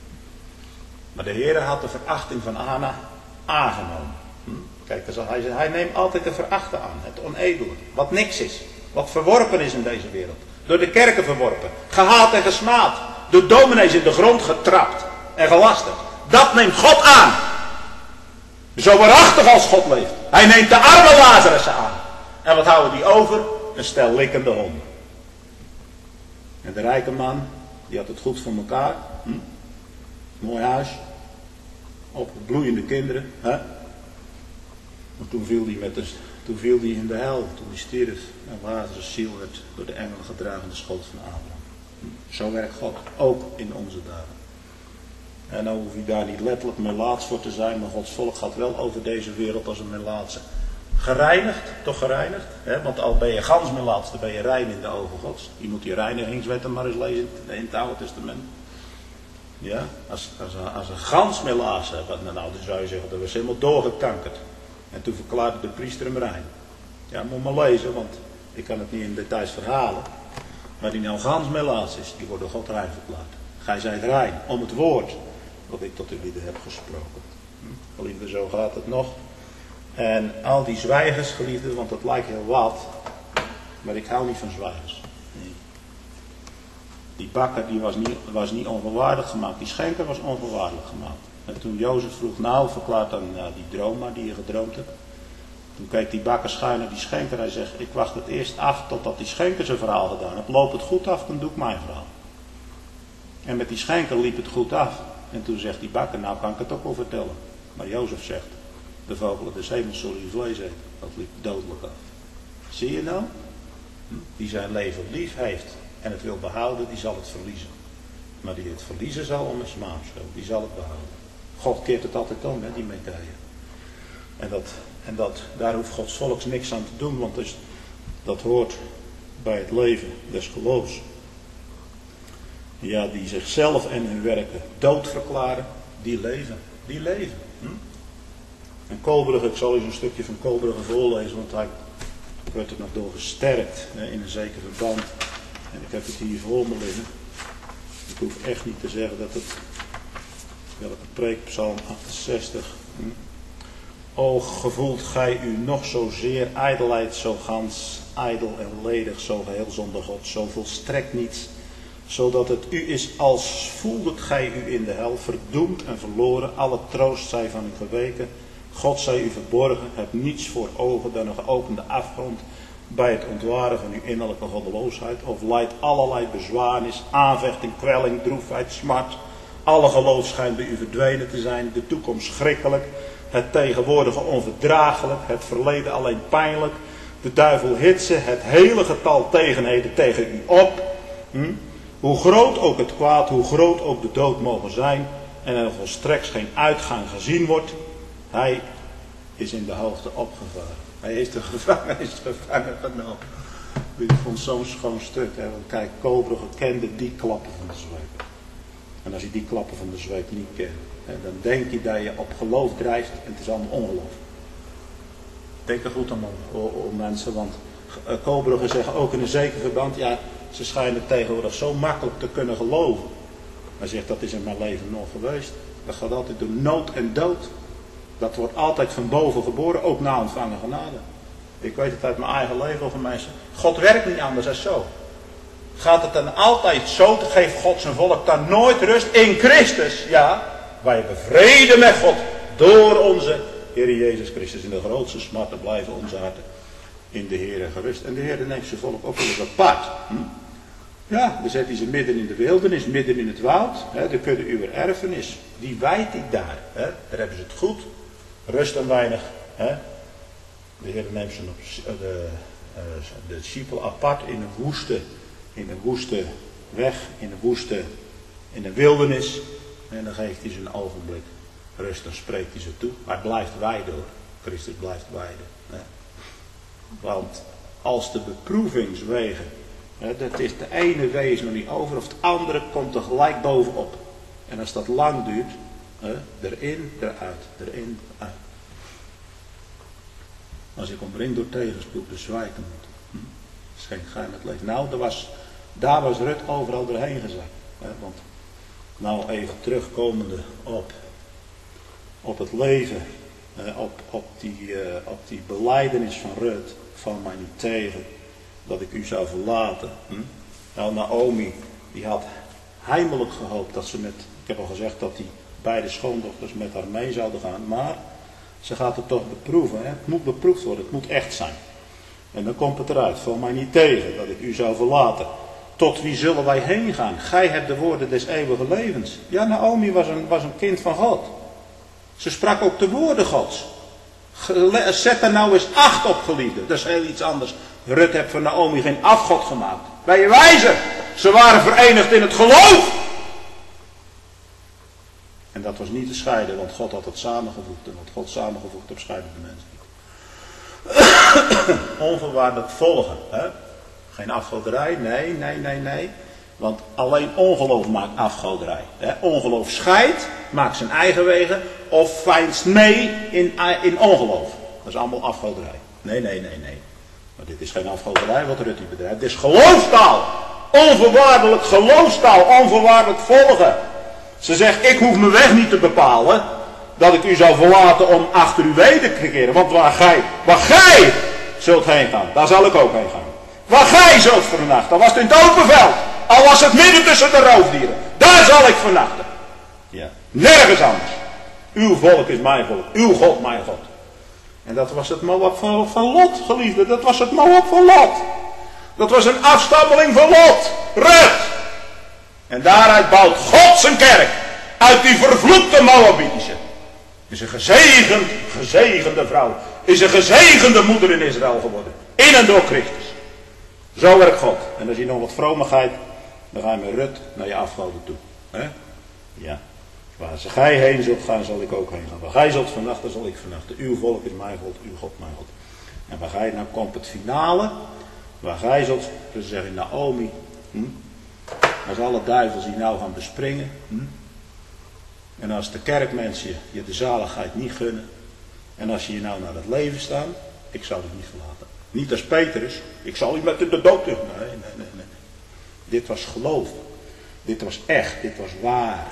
[SPEAKER 1] Maar de Heer had de verachting van Hanna aangenomen. Hm? Kijk, hij, hij neemt altijd de verachte aan. Het onedele. Wat niks is. Wat verworpen is in deze wereld. Door de kerken verworpen. Gehaat en gesmaad. Door dominees in de grond getrapt. En gelasterd. Dat neemt God aan. Zo waarachtig als God leeft. Hij neemt de arme Lazarus aan. En wat houden die over? Een stel likkende honden. En de rijke man, die had het goed voor elkaar. Hm? Mooi huis. Op bloeiende kinderen. Hè? Maar toen viel hij met de, toen viel hij in de hel. Toen hij stierf. En Lazarus' ziel werd door de engelen gedragen in de schoot van Abraham. Hm? Zo werkt God. Ook in onze dagen. En dan hoef je daar niet letterlijk melaats voor te zijn. Maar Gods volk gaat wel over deze wereld als een melaatse. Gereinigd, toch gereinigd. Hè? Want al ben je gans melaats, dan ben je rein in de ogen Gods. Je moet die reinigingswetten maar eens lezen in het Oude Testament. Ja, als, als, als een gans melaats hebt, nou, dan zou je zeggen, dat was helemaal doorgekankerd. En toen verklaarde de priester hem rein. Ja, moet maar lezen, want ik kan het niet in details verhalen. Maar die nou gans melaats is, die wordt door God rein verklaard. Gij zijt rein, om het woord wat ik tot u lieden heb gesproken. Hm? Geliefde, zo gaat het nog. En al die zwijgers, geliefden, want het lijkt heel wat, maar ik hou niet van zwijgers. Nee. Die bakker die was, niet, was niet onvoorwaardelijk gemaakt, die schenker was onvoorwaardelijk gemaakt. En toen Jozef vroeg, nou verklaart dan uh, die droom maar die je gedroomd hebt. Toen keek die bakker schuin naar die schenker, hij zegt, ik wacht het eerst af totdat die schenker zijn verhaal gedaan heeft. Loopt het goed af, dan doe ik mijn verhaal. En met die schenker liep het goed af. En toen zegt die bakker, nou kan ik het ook wel vertellen. Maar Jozef zegt, de vogelen des hemels zullen je vlees eten. Dat liep dodelijk af. Zie je nou? Die zijn leven lief heeft en het wil behouden, die zal het verliezen. Maar die het verliezen zal om een smaamschool, die zal het behouden. God keert het altijd om, hè, die medaille. En, dat, en dat, daar hoeft Gods volks niks aan te doen, want dus, dat hoort bij het leven des geloofs. Ja, die zichzelf en hun werken dood verklaren, die leven. Die leven. Hm? En Kolbrugge, ik zal eens een stukje van Kolbrugge voorlezen, want hij wordt er nog door gesterkt hè, in een zeker verband. En ik heb het hier voor me liggen. Ik hoef echt niet te zeggen dat het, welke preek, Psalm achtenzestig. Hm? O, gevoelt gij u nog zozeer ijdelheid, zo gans, ijdel en ledig, zo geheel zonder God, zo volstrekt niets, zodat het u is als voeldet gij u in de hel, verdoemd en verloren, alle troost zij van u geweken, God zij u verborgen, hebt niets voor ogen dan een geopende afgrond bij het ontwaren van uw innerlijke goddeloosheid, of leidt allerlei bezwaarnis, aanvechting, kwelling, droefheid, smart, alle geloof schijnt bij u verdwenen te zijn, de toekomst schrikkelijk, het tegenwoordige onverdraaglijk, het verleden alleen pijnlijk, de duivel hitse, het hele getal tegenheden tegen u op. Hm? Hoe groot ook het kwaad, hoe groot ook de dood mogen zijn, en er volstrekt geen uitgang gezien wordt, hij is in de hoogte opgevaren. Hij heeft de gevangenis gevangen genomen. Ik vond zo'n schoon stuk. Hè? Want kijk, Kolbrugge kende die klappen van de zweep. En als je die klappen van de zweep niet kent, hè, dan denk je dat je op geloof drijft en het is allemaal ongeloof. Denk er goed aan om mensen, want uh, Kolbrugge zeggen ook in een zeker verband, ja, ze schijnen tegenwoordig zo makkelijk te kunnen geloven. Hij zegt, dat is in mijn leven nog geweest. Dat gaat altijd door nood en dood. Dat wordt altijd van boven geboren, ook na ontvangen genade. Ik weet het uit mijn eigen leven over mensen. God werkt niet anders dan zo. Gaat het dan altijd zo, geeft God zijn volk dan nooit rust in Christus. Ja, wij hebben vrede met God door onze Heer Jezus Christus. In de grootste smarten blijven onze harten in de Heer gerust. En de Heer neemt zijn volk ook wel eens apart. Hm? Ja, dan zet hij ze midden in de wildernis, midden in het woud. Hè, de kudde uw erfenis, die wijdt ik daar. Hè. Daar hebben ze het goed. Rust en weinig. Hè. De Heer neemt ze op de, de discipelen apart in een woeste in een woeste weg, in een woeste, in een wildernis. En dan geeft hij ze een ogenblik rust, dan spreekt hij ze toe. Maar hij blijft wijden hoor. Christus blijft wijden. Nee. Want als de beproevingswegen, hè, dat is de ene wee is nog niet over of het andere komt er gelijk bovenop. En als dat lang duurt, hè, erin, eruit, erin, eruit. Als ik omringd door tegenspoed bezwijken moet. Hm? Schenk gij met leven. Nou, daar was, daar was Rut overal doorheen gezakt. Hè, want nou even terugkomende op, op het leven, eh, op, op, die, eh, op die belijdenis van Rut, val mij niet tegen dat ik u zou verlaten. Hm? Nou, Naomi, die had heimelijk gehoopt dat ze met, ik heb al gezegd dat die beide schoondochters met haar mee zouden gaan, maar ze gaat het toch beproeven. Hè? Het moet beproefd worden, het moet echt zijn. En dan komt het eruit, val mij niet tegen dat ik u zou verlaten. Tot wie zullen wij heen gaan? Gij hebt de woorden des eeuwige levens. Ja, Naomi was een, was een kind van God. Ze sprak ook de woorden Gods. Zet er nou eens acht op, geliefde. Dat is heel iets anders. Rut heeft van Naomi geen afgod gemaakt. Ben je wijzer? Ze waren verenigd in het geloof. En dat was niet te scheiden, want God had het samengevoegd. En wat God samengevoegd heeft, scheiden de mensen niet. Onvoorwaardelijk volgen. Hè? Geen afgoderij, nee, nee, nee, nee. Want alleen ongeloof maakt afgoderij. Hè? Ongeloof scheidt, maakt zijn eigen wegen, of veinst mee in, in ongeloof. Dat is allemaal afgoderij. Nee, nee, nee, nee. Maar dit is geen afgoderij wat Rutte bedrijft. Dit is geloofstaal. Onvoorwaardelijk geloofstaal, onvoorwaardelijk volgen. Ze zegt, ik hoef mijn weg niet te bepalen, dat ik u zou verlaten om achter uw weder te keren. Want waar gij, waar gij zult heen gaan, daar zal ik ook heen gaan. Waar gij zult vernachten, was het in het open veld. Al was het midden tussen de roofdieren. Daar zal ik vernachten. Ja. Nergens anders. Uw volk is mijn volk. Uw God mijn God. En dat was het Moab van, van Lot, geliefde. Dat was het Moab van Lot. Dat was een afstammeling van Lot. Rut. En daaruit bouwt God zijn kerk. Uit die vervloekte Moabitische. Is een gezegend, gezegende vrouw. Is een gezegende moeder in Israël geworden. In en door Christus. Zo werkt God. En als je nog wat vromigheid, dan ga je met Rut naar je afgoden toe. He? Ja. Waar gij heen zult gaan, zal ik ook heen gaan. Waar gij zult vernachten, zal ik vernachten. Uw volk is mijn God, uw God mijn God. En waar gij, nou komt het finale. Waar gij zult, dus zeg je Naomi. Hm? Als alle duivels die nou gaan bespringen. Hm? En als de kerkmensen je de zaligheid niet gunnen. En als je je nou naar het leven staat. Ik zal het niet verlaten. Niet als Petrus. Ik zal u met de dood terug. Nee, nee, nee, nee. Dit was geloof. Dit was echt. Dit was waar.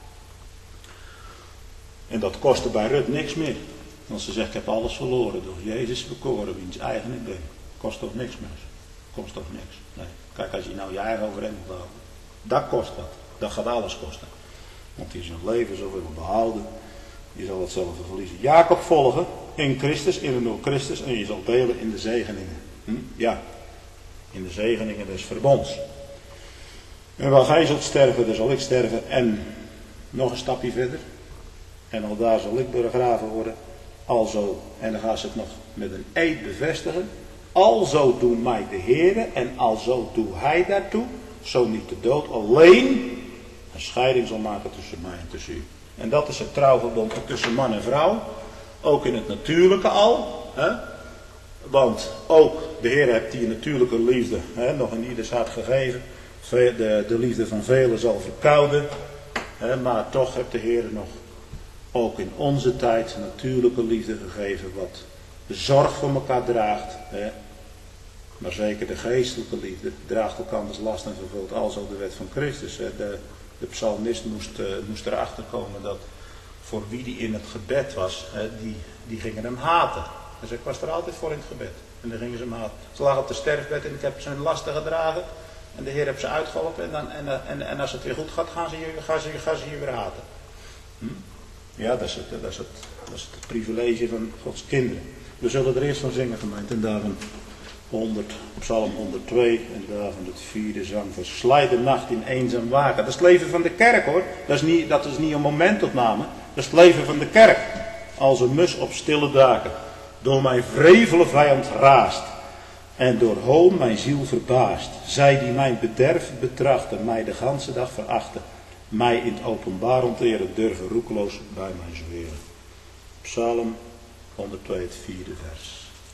[SPEAKER 1] En dat kostte bij Rut niks meer. Want ze zegt, ik heb alles verloren. Door Jezus bekoren, wiens eigen ik ben. Kost toch niks meer. Kost toch niks. Nee. Kijk, als je nou je eigen overeind moet houden. Dat kost wat. Dat gaat alles kosten. Want die zijn leven zoveel behouden. Je zal het zelf verliezen. Jacob volgen in Christus, in en door Christus. En je zal delen in de zegeningen. Hm? Ja. In de zegeningen des verbonds. En waar gij zult sterven, daar zal ik sterven. En nog een stapje verder. En al daar zal ik begraven worden. Alzo, en dan gaat ze het nog met een eed bevestigen. Alzo doe mij de Heere en alzo doe hij daartoe. Zo niet de dood alleen een scheiding zal maken tussen mij en tussen u. En dat is het trouwverbond tussen man en vrouw. Ook in het natuurlijke al. Hè? Want ook de Heer heeft die natuurlijke liefde hè, nog in ieders hart gegeven. De, de liefde van velen zal verkouden. Hè, maar toch heeft de Heer nog ook in onze tijd natuurlijke liefde gegeven. Wat zorg voor elkaar draagt. Hè. Maar zeker de geestelijke liefde draagt elkanders last en vervult alzo de wet van Christus. Hè. De, de psalmist moest, uh, moest erachter komen dat voor wie die in het gebed was, hè, die, die gingen hem haten. Dus ik was er altijd voor in het gebed. En dan gingen ze hem haten. Ze lagen op de sterfbed en ik heb ze hun lasten gedragen. En de Heer heeft ze uitgeholpen. En, dan, en, en, en als het weer goed gaat, gaan ze je, gaan ze, gaan ze je weer haten. Hm? Ja, dat is, het, dat, is het, dat is het privilege van Gods kinderen. We zullen er eerst van zingen, gemeente. En daarvan honderd, Psalm honderdtwee. En daarvan het vierde zang. Verslijt de nacht in eenzaam waken. Dat is het leven van de kerk, hoor. Dat is niet, dat is niet een momentopname. Dat is het leven van de kerk. Als een mus op stille daken. Door mijn wrevele vijand raast. En door hoon mijn ziel verbaast. Zij die mijn bederf betrachten, mij de ganse dag verachten. Mij in het openbaar onteren, durven roekeloos bij mij zweren. Psalm honderdtwee, het vierde vers.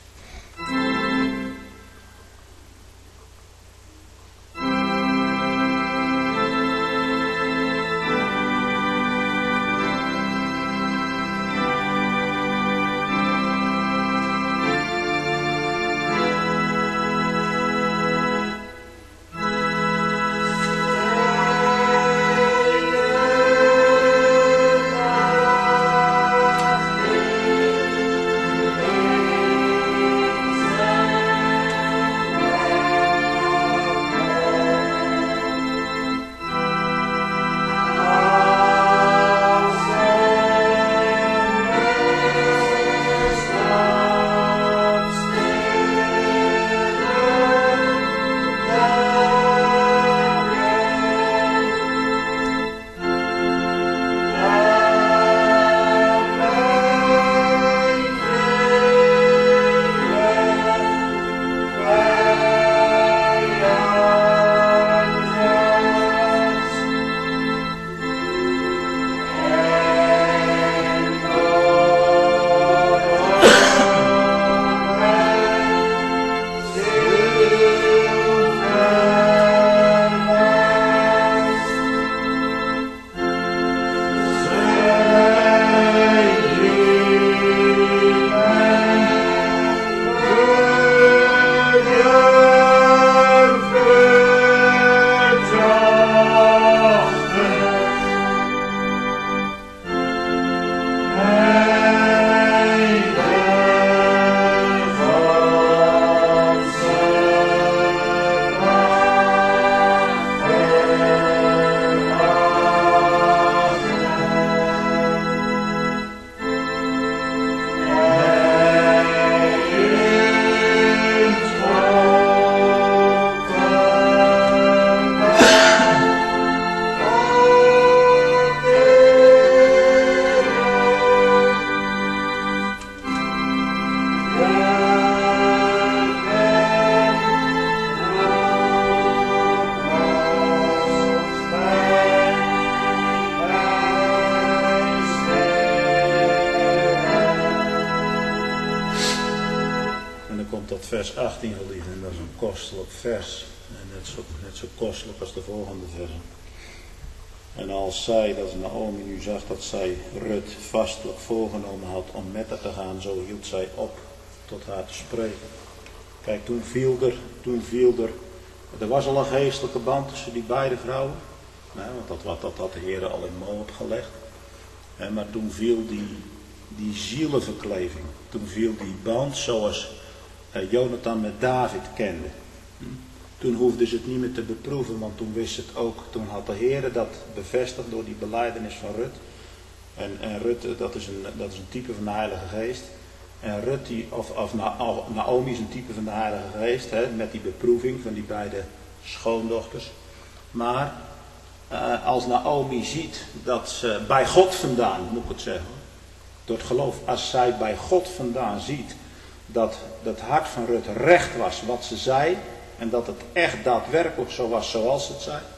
[SPEAKER 1] Vers achttien geliefd, en dat is een kostelijk vers. En net zo, net zo kostelijk als de volgende versen. En als zij, dat is Naomi, nu zag dat zij Rut vastelijk voorgenomen had om met haar te gaan, zo hield zij op tot haar te spreken. Kijk, toen viel er, toen viel er, er was al een geestelijke band tussen die beide vrouwen. Nou, want dat, wat, dat had de Heer al in Moab gelegd. En maar toen viel die, die zielenverkleving, toen viel die band zoals Jonathan met David kende. Toen hoefden ze het niet meer te beproeven, want toen wist het ook, toen had de Heer dat bevestigd door die belijdenis van Rut. En, en Rut, dat is, een, dat is een type van de Heilige Geest. En Rut, die, of, of Naomi is een type van de Heilige Geest, hè, met die beproeving van die beide schoondochters. Maar uh, als Naomi ziet dat ze bij God vandaan, moet ik het zeggen, door het geloof, als zij bij God vandaan ziet dat het hart van Rut recht was wat ze zei, en dat het echt daadwerkelijk zo was zoals het zei.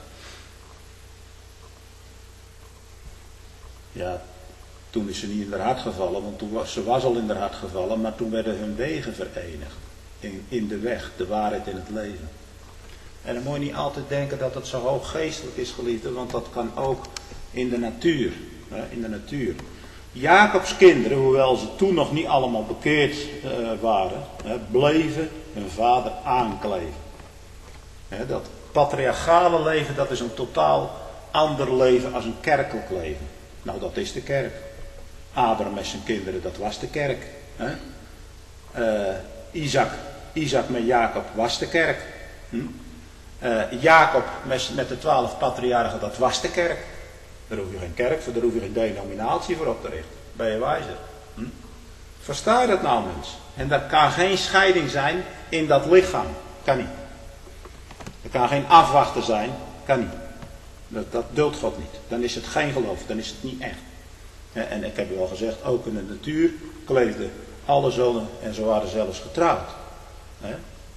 [SPEAKER 1] Ja, toen is ze niet in haar hart gevallen, want toen was, ze was al in haar hart gevallen, maar toen werden hun wegen verenigd. In, in de weg, de waarheid in het leven. En dan moet je niet altijd denken dat het zo hoog geestelijk is, geliefde, want dat kan ook in de natuur. Hè, in de natuur. Jacobs kinderen, hoewel ze toen nog niet allemaal bekeerd uh, waren, hè, bleven hun vader aankleven. Hè, dat patriarchale leven, dat is een totaal ander leven als een kerkelijk leven. Nou, dat is de kerk. Abraham met zijn kinderen, dat was de kerk. Hè? Uh, Isaac, Isaac met Jacob was de kerk. Hm? Uh, Jacob met, met de twaalf patriarchen, dat was de kerk. Daar hoef je geen kerk voor, daar hoef je geen denominatie voor op te richten. Ben je wijzer? Hm? Versta je dat nou, mens? En er kan geen scheiding zijn in dat lichaam. Kan niet. Er kan geen afwachten zijn. Kan niet. Dat, dat duldt God niet. Dan is het geen geloof. Dan is het niet echt. En ik heb u al gezegd, ook in de natuur kleefden alle zonen en ze waren zelfs getrouwd.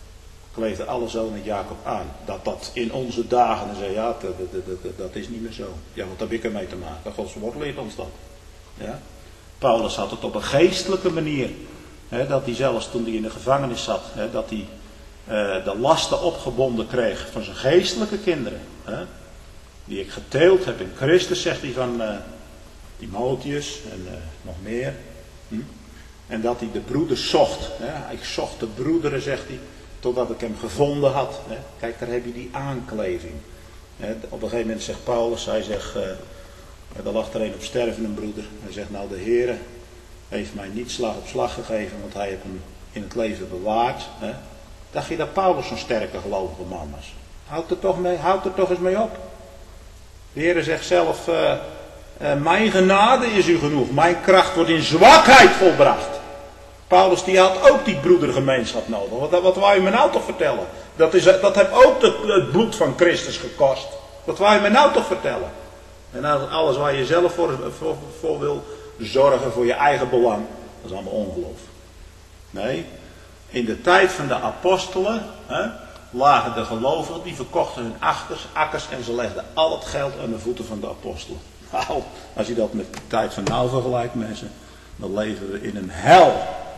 [SPEAKER 1] kleefde alle zonen Jacob aan. Dat dat in onze dagen, en zei ja, dat, dat, dat, dat is niet meer zo. Ja, wat heb ik ermee te maken? Gods woord leert ons dat. Ja? Paulus had het op een geestelijke manier. Hè, dat hij zelfs toen hij in de gevangenis zat, hè, dat hij uh, de lasten opgebonden kreeg van zijn geestelijke kinderen. Hè, die ik geteeld heb in Christus, zegt hij van uh, Timotheus en uh, nog meer. Hm? En dat hij de broeders zocht. Hè. Ik zocht de broederen, zegt hij, totdat ik hem gevonden had. Hè. Kijk, daar heb je die aankleving. Hè. Op een gegeven moment zegt Paulus, hij zegt, uh, er lag er een op sterven, een broeder. Hij zegt, nou de Heere heeft mij niet slag op slag gegeven, want hij heeft hem in het leven bewaard. Hè. Dacht je dat Paulus zo'n sterke gelovige man was? Houd er toch, mee, houd er toch eens mee op. De Heere zegt zelf, uh, uh, mijn genade is u genoeg. Mijn kracht wordt in zwakheid volbracht. Paulus die had ook die broedergemeenschap nodig. Wat, wat wou je me nou toch vertellen? Dat, is, dat heeft ook de, het bloed van Christus gekost. Wat wou je me nou toch vertellen? En alles waar je zelf voor, voor, voor wil zorgen, voor je eigen belang, dat is allemaal ongeloof. Nee, in de tijd van de apostelen hè, lagen de gelovigen, die verkochten hun achters, akkers en ze legden al het geld aan de voeten van de apostelen. Nou, als je dat met de tijd van nou vergelijkt, mensen, dan leven we in een hel.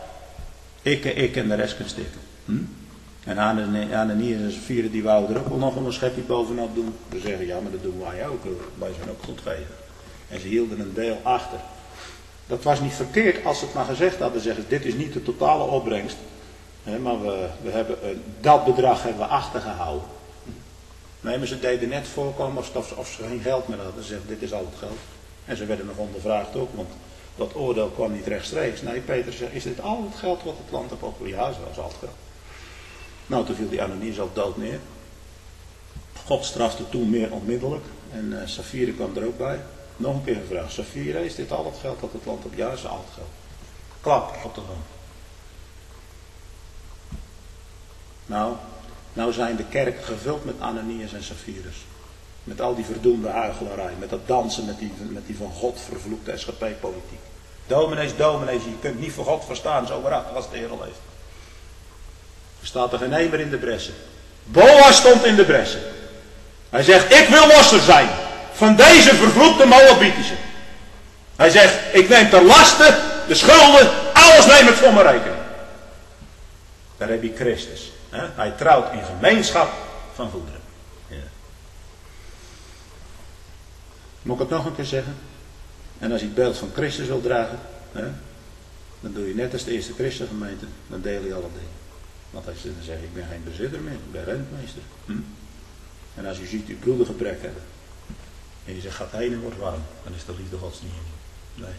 [SPEAKER 1] Ik, ik en de rest kan stikken. Hm? En Ananias en Sapphira die wouden er ook wel nog een schepje bovenop doen. Ze zeggen, ja, maar dat doen wij ook. Wij zijn ook goedgever. En ze hielden een deel achter. Dat was niet verkeerd als ze het maar gezegd hadden. Zeggen, dit is niet de totale opbrengst. Hè, maar we, we hebben, uh, dat bedrag hebben we achtergehouden. Nee, maar ze deden net voorkomen of, of ze geen geld meer hadden. Ze zeggen, dit is al het geld. En ze werden nog ondervraagd ook, want dat oordeel kwam niet rechtstreeks. Nee, Peter zegt, is dit al het geld wat het land heeft opgebracht? Ja, dat is al het geld. Nou, toen viel die Ananias al dood neer. God strafte toen meer onmiddellijk. En uh, Sapphira kwam er ook bij. Nog een keer gevraagd. Sapphira, is dit al het geld dat het land op? Ja, is al het geld. Klap op de hand. Nou, nou zijn de kerken gevuld met Ananias en Sapphira's. Met al die verdoemde huichelarij. Met dat dansen met die, met die van God vervloekte S G P-politiek. Dominees, dominees, je kunt niet voor God verstaan zo waarachtig als de Heer al heeft. Er staat er geen een meer in de bressen. Boas stond in de bressen. Hij zegt, ik wil losser zijn van deze vervloekte Moabitische. Hij zegt, ik neem ter laste, de schulden, alles neem ik voor mijn rekening. Daar heb je Christus. Hè? Hij trouwt in gemeenschap van goederen. Ja. Moet ik het nog een keer zeggen? En als je het beeld van Christus wil dragen, hè, dan doe je net als de eerste Christengemeente, dan deel je alle dingen. Want hij zegt, ik ben geen bezitter meer, ik ben rentmeester. Hm? En als u ziet uw broeder gebrek hebben, en je zegt, gaat heen en wordt warm, dan is de liefde Gods niet in je. Nee.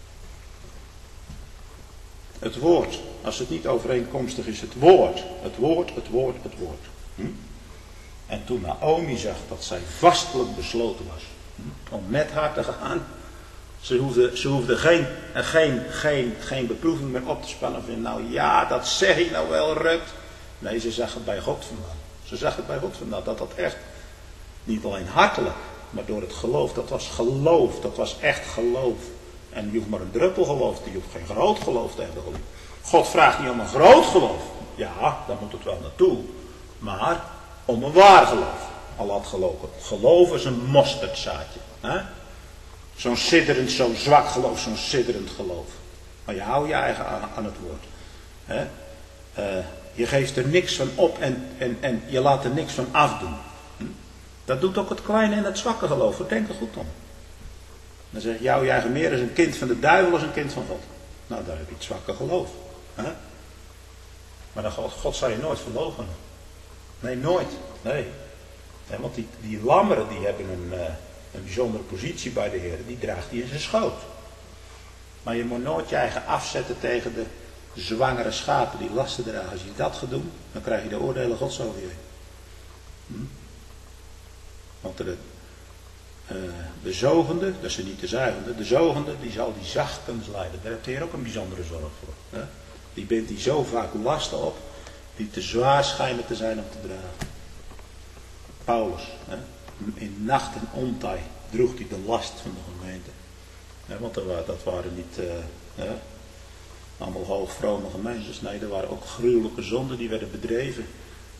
[SPEAKER 1] Het woord, als het niet overeenkomstig is, het woord. Het woord, het woord, het woord. Hm? En toen Naomi zag dat zij vastelijk besloten was hm? om met haar te gaan. Ze hoefde, ze hoefde geen, geen, geen, geen beproeving meer op te spannen. Van, nou ja, dat zeg ik nou wel, Rut. Nee, ze zag het bij God vandaan. Ze zag het bij God vandaan. Dat dat echt, niet alleen hartelijk, maar door het geloof. Dat was geloof. Dat was echt geloof. En je hoeft maar een druppel geloof. Je hoeft geen groot geloof te hebben. God vraagt niet om een groot geloof. Ja, daar moet het wel naartoe. Maar om een waar geloof. Al had geloven. Geloof is een mosterdzaadje. Hè? Zo'n sidderend, zo'n zwak geloof, zo'n sidderend geloof. Maar je houdt je eigen aan, aan het woord. Hè? Uh, je geeft er niks van op en, en, en je laat er niks van afdoen. Hm? Dat doet ook het kleine en het zwakke geloof. Denk er goed om. Dan zeg je, jou je eigen meer is een kind van de duivel als een kind van God. Nou, daar heb je het zwakke geloof. Hè? Maar dan God, God zal je nooit verloochenen. Nee, nooit. Nee. Ja, want die, die lammeren die hebben een... Uh, Een bijzondere positie bij de Heer, die draagt hij in zijn schoot. Maar je moet nooit je eigen afzetten tegen de zwangere schapen die lasten dragen. Als je dat gaat doen, dan krijg je de oordelen Gods over je. Hm? Want de, uh, de zogende, dat is niet de zuigende, de zogende die zal die zachtens leiden. Daar heeft de Heer ook een bijzondere zorg voor. Hè? Die bindt die zo vaak lasten op, die te zwaar schijnen te zijn om te dragen. Paulus, hè? In nacht en ontij droeg hij de last van de gemeente. Ja, want dat waren niet uh, ja, allemaal hoog vrome gemeentes. Nee, er waren ook gruwelijke zonden die werden bedreven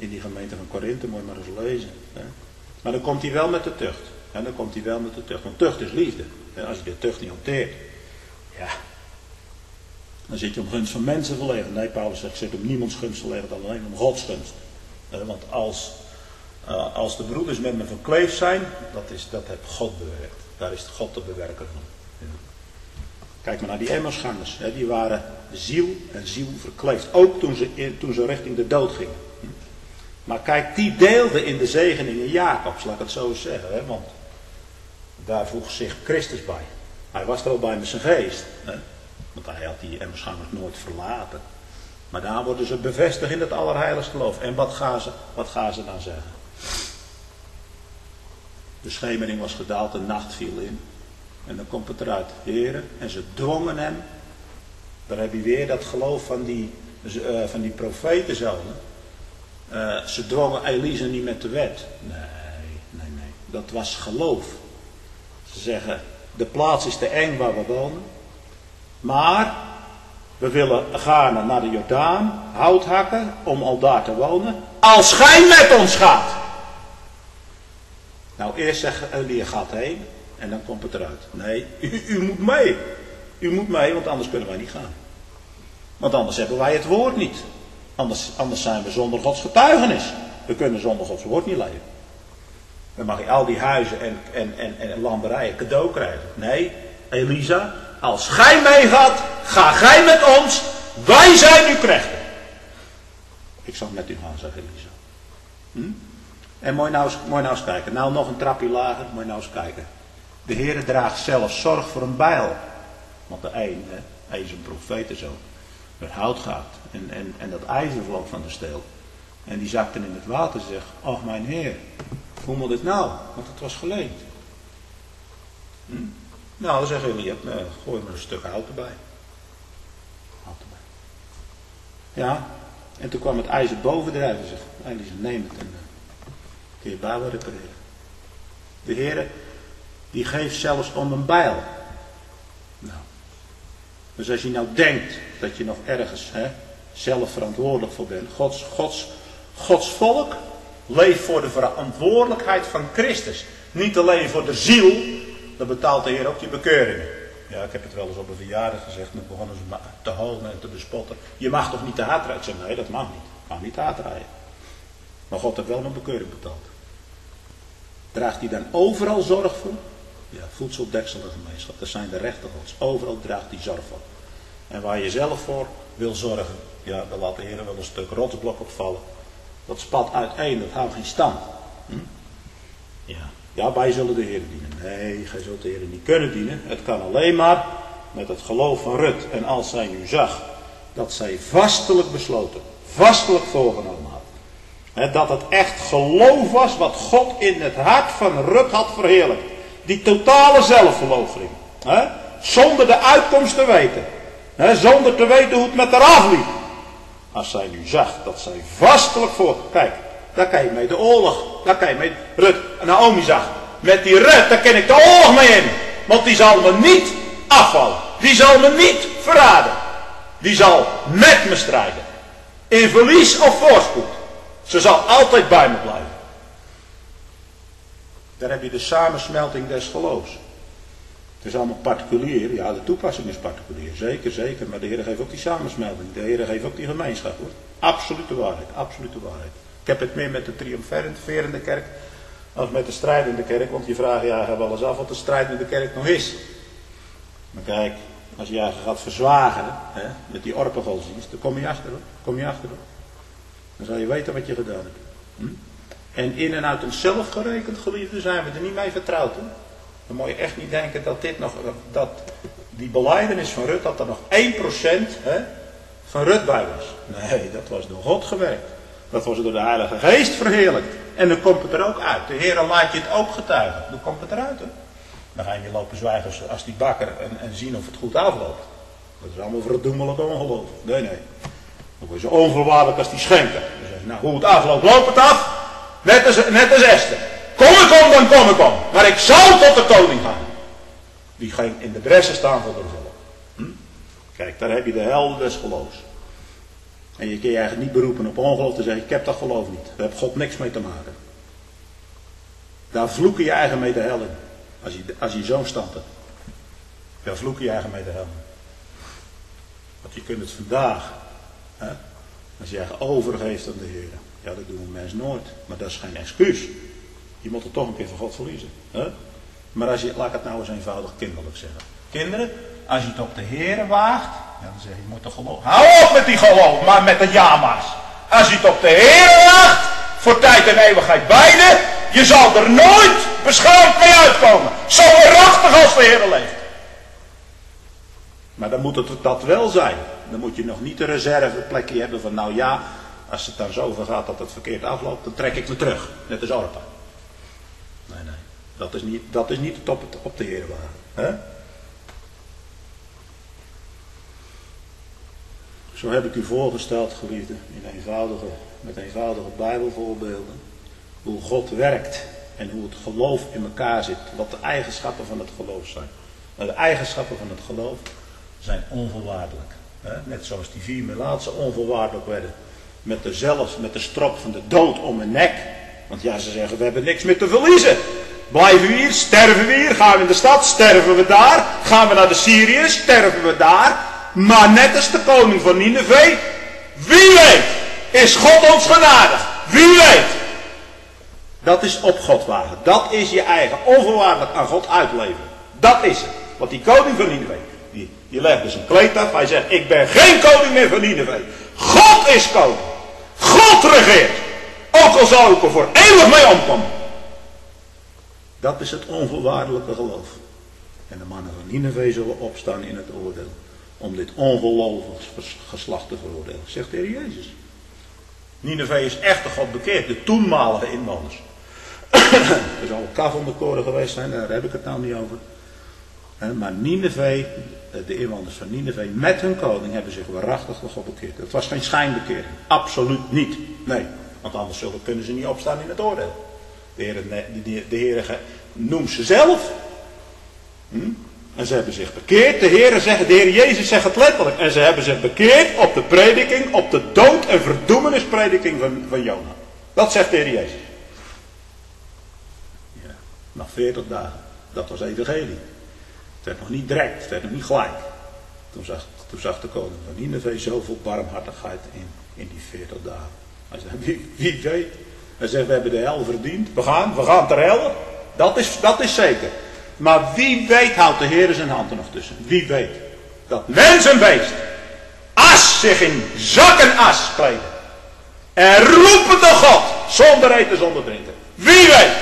[SPEAKER 1] In die gemeente van Korinthe, moet je maar eens lezen. Hè. Maar dan komt hij wel met de tucht. En dan komt hij wel met de tucht. Want tucht is liefde. En als je de tucht niet hanteert, ja, dan zit je om gunst van mensen verlegen. Nee, Paulus zegt, ik zit om niemands gunst verlegen, dan alleen om Gods gunst. Want als, uh, als de broeders met me verkleefd zijn, dat, is, dat heeft God bewerkt. Daar is God de bewerker van. Ja. Kijk maar naar die Emmausgangers. Hè, die waren ziel en ziel verkleefd. Ook toen ze, toen ze richting de dood gingen. Maar kijk, die deelden in de zegeningen Jacobs, laat ik het zo eens zeggen. Hè, want daar voegt zich Christus bij. Hij was er al bij met zijn geest. Hè, want hij had die Emmausgangers nooit verlaten. Maar daar worden ze bevestigd in het allerheiligste geloof. En wat gaan ze, wat gaan ze dan zeggen? De schemering was gedaald, de nacht viel in. En dan komt het eruit, heren. En ze dwongen hem. Daar heb je weer dat geloof van die, uh, van die profetenzonen. Uh, ze dwongen Elisa niet met de wet. Nee, nee, nee. Dat was geloof. Ze zeggen, de plaats is te eng waar we wonen. Maar we willen gaan naar de Jordaan, hout hakken, om al daar te wonen. Als gij met ons gaat. Nou, eerst zegt Elia, gaat heen. En dan komt het eruit. Nee, u, u moet mee. U moet mee, want anders kunnen wij niet gaan. Want anders hebben wij het woord niet. Anders, anders zijn we zonder Gods getuigenis. We kunnen zonder Gods woord niet leven. Dan mag je al die huizen en, en, en, en landerijen cadeau krijgen. Nee, Elisa, als gij meegaat, ga gij met ons. Wij zijn uw knechten. Ik zal met u gaan, zegt Elisa. Hm? En moet je, nou eens, moet je nou eens kijken. Nou nog een trapje lager, moet je nou eens kijken. De Heere draagt zelf zorg voor een bijl. Want de een, hè, hij is een profetenzoon. Het hout gaat en, en, en dat ijzer vloog van de steel. En die zakte in het water en zegt, ach mijn Heer, hoe moet het nou? Want het was geleend. Hm? Nou, dan zegt Elia, uh, gooi maar een stuk hout erbij. Hout erbij. Ja, en toen kwam het ijzer bovendrijven en zegt, Elisa, neem het en uh, kun je bijl repareren. De Heer, die geeft zelfs om een bijl. Nou. Dus als je nou denkt dat je nog ergens hè, zelf verantwoordelijk voor bent. Gods, Gods, Gods volk leeft voor de verantwoordelijkheid van Christus. Niet alleen voor de ziel. Dan betaalt de Heer ook die bekeuringen. Ja, ik heb het wel eens op een verjaardag gezegd. Dan begonnen ze te holen en te bespotten. Je mag toch niet te hard rijden? Ik zeg, nee, dat mag niet. Je mag niet te hard rijden. Maar God heeft wel een bekeuring betaald. Draagt hij dan overal zorg voor? Ja, voedseldekselen-gemeenschap. Dat zijn de rechten Gods. Overal draagt hij zorg voor. En waar je zelf voor wil zorgen. Ja, dan laat de Heer wel een stuk rotsblok opvallen. Dat spat uiteen. Dat houdt geen stand. Hm? Ja. Ja, wij zullen de Heer dienen. Nee, gij zult de Heer niet kunnen dienen. Het kan alleen maar met het geloof van Rut. En als zij nu zag dat zij vastelijk besloten. Vastelijk voorgenomen had. He, dat het echt geloof was wat God in het hart van Rut had verheerlijkt. Die totale zelfverloochening. He, zonder de uitkomst te weten. He, zonder te weten hoe het met haar afliep. Als zij nu zag dat zij vastelijk voor... Kijk, daar kan je mee de oorlog. Daar kan je mee... Rut en Naomi zag. Met die Rut, daar kan ik de oorlog mee in. Want die zal me niet afvallen. Die zal me niet verraden. Die zal met me strijden. In verlies of voorspoed. Ze zal altijd bij me blijven. Daar heb je de samensmelting des geloofs. Het is allemaal particulier. Ja, de toepassing is particulier. Zeker, zeker. Maar de Heer geeft ook die samensmelting. De Heer geeft ook die gemeenschap. Hoor. Absolute waarheid. Absolute waarheid. Ik heb het meer met de triomferende kerk als met de strijdende kerk. Want je vraagt je eigenlijk wel eens af wat de strijdende kerk nog is. Maar kijk, als je je gaat verzwagen hè, met die orpengodsdienst, dan kom je achter hoor. Kom je achter hoor. Dan zal je weten wat je gedaan hebt. Hm? En in en uit onszelf gerekend, geliefde, zijn we er niet mee vertrouwd. Hè? Dan moet je echt niet denken dat dit nog, dat die belijdenis van Rut, dat er nog één procent hè, van Rut bij was. Nee, dat was door God gewerkt. Dat was door de Heilige Geest verheerlijkt. En dan komt het er ook uit. De Heer laat je het ook getuigen. Dan komt het eruit. Hè? Dan ga je lopen zwijgen als, als die bakker en, en zien of het goed afloopt. Dat is allemaal verdoemelijk ongeloof. Nee, nee. Dan word je zo onvoorwaardelijk als die schenker. Dan zeg je, nou hoe het afloopt, loopt het af. Net als, net als Esther. Kom ik om, dan kom ik om. Maar ik zal tot de koning gaan. Die ging in de bressen staan voor de volk. Hm? Kijk, daar heb je de helden des geloofs. En, en, en, en laat je het ook getuigen. Dan kom je achter hoor. Dan kom je achter hoor. Dan zal je weten wat je gedaan hebt. Hm? En in en uit onszelf gerekend, geliefde, zijn we er niet mee vertrouwd. Hè? Dan moet je echt niet denken dat dit nog, dat die belijdenis van Rut, dat er nog één procent hè, van Rut bij was. Nee, dat was door God gewerkt. Dat was door de Heilige Geest verheerlijkt. En dan komt het er ook uit. De Heer laat je het ook getuigen. Dan ga je lopen zwijgen als, als die bakker en, en zien of het goed afloopt. Dat is allemaal verdoemelijk als die schenker. Dan zeg je, nou hoe het afloopt, loopt het af. Net als, net als Esther. Kom ik om, dan kom ik om. Maar ik zal tot de koning gaan. Die ging in de bressen staan voor de volk. Hm? Kijk, daar heb je de helden des geloofs. En je kun je eigenlijk niet beroepen op ongeloof te zeggen, ik heb dat geloof niet. Daar heeft God niks mee te maken. Daar vloeken je eigen mee de hel in. Als je, als je zo'n stand hebt. Daar vloeken je eigen mee de hel in. Want je kunt het vandaag, hè, als je eigen overgeeft aan de Heer. Ja, dat doen we mensen nooit. Maar dat is geen excuus. Je moet het toch een keer van God verliezen. Hè? Maar als je, laat ik het nou eens eenvoudig kinderlijk zeggen. Kinderen, als je het op de Heer waagt, ja, dan zeg je, je moet toch geloven. Hou op met die geloof, maar met het ja-ma's. Als je het op de Heer waagt, voor tijd en eeuwigheid beide, je zal er nooit beschaamd mee uitkomen. Zo waarachtig als de Heer leeft. Maar dan moet het dat wel zijn. Dan moet je nog niet een reserveplekje hebben van, nou ja, als het dan zo gaat dat het verkeerd afloopt, dan trek ik me terug. Net als Orpa. Nee, nee. Dat is niet, dat is niet het op, op de Heer wagen. Hè? Zo heb ik u voorgesteld, geliefden, in eenvoudige, met eenvoudige Bijbelvoorbeelden, hoe God werkt en hoe het geloof in elkaar zit, wat de eigenschappen van het geloof zijn. Nou, de eigenschappen van het geloof zijn onvoorwaardelijk. Hè? Net zoals die vier melaatsen onvoorwaardelijk werden. Met de zelfs, met de strop van de dood om hun nek. Want ja, ze zeggen, we hebben niks meer te verliezen. Blijven we hier, sterven we hier, gaan we in de stad, sterven we daar. Gaan we naar de Syriërs, sterven we daar. Maar net als de koning van Nineve, wie weet, is God ons genadig. Wie weet. Dat is op God wagen. Dat is je eigen onvoorwaardelijk aan God uitleveren. Dat is het. Want die koning van Nineve, die, die legt dus een kleed af. Hij zegt, ik ben geen koning meer van Nineve. God is koning. God regeert. Ook al zou ik er voor eeuwig mee omkomen. Dat is het onvoorwaardelijke geloof. En de mannen van Nineve zullen opstaan in het oordeel. Om dit ongelovig geslacht te veroordelen. Zegt de Heer Jezus. Nineve is echt de God bekeerd. De toenmalige inwoners. Er zal een kaf om de koren geweest zijn. Daar heb ik het nou niet over. Maar Nineve, de inwoners van Nineve met hun koning hebben zich waarachtig tot God bekeerd. Het was geen schijnbekering. Absoluut niet. Nee. Want anders zullen, kunnen ze niet opstaan in het oordeel. De Heer, de, de Heer noemt ze zelf. Hm? En ze hebben zich bekeerd. De Heer, zegt, de Heer Jezus zegt het letterlijk. En ze hebben zich bekeerd op de prediking, op de dood- en verdoemenisprediking van, van Jona. Dat zegt de Heer Jezus. Ja, nog veertig dagen. Dat was evangelie. Het werd nog niet direct, het werd nog niet gelijk. Toen zag, toen zag de koning van Nineve zoveel barmhartigheid in, in die veertig dagen. Hij zei, wie, wie weet. Hij zegt, we hebben de hel verdiend. We gaan, we gaan ter hel. Dat is, dat is zeker. Maar wie weet houdt de Heer zijn hand er nog tussen. Wie weet. Dat mens en beest as zich in zak en as kleden. En roepen tot God. Zonder eten, zonder drinken. Wie weet.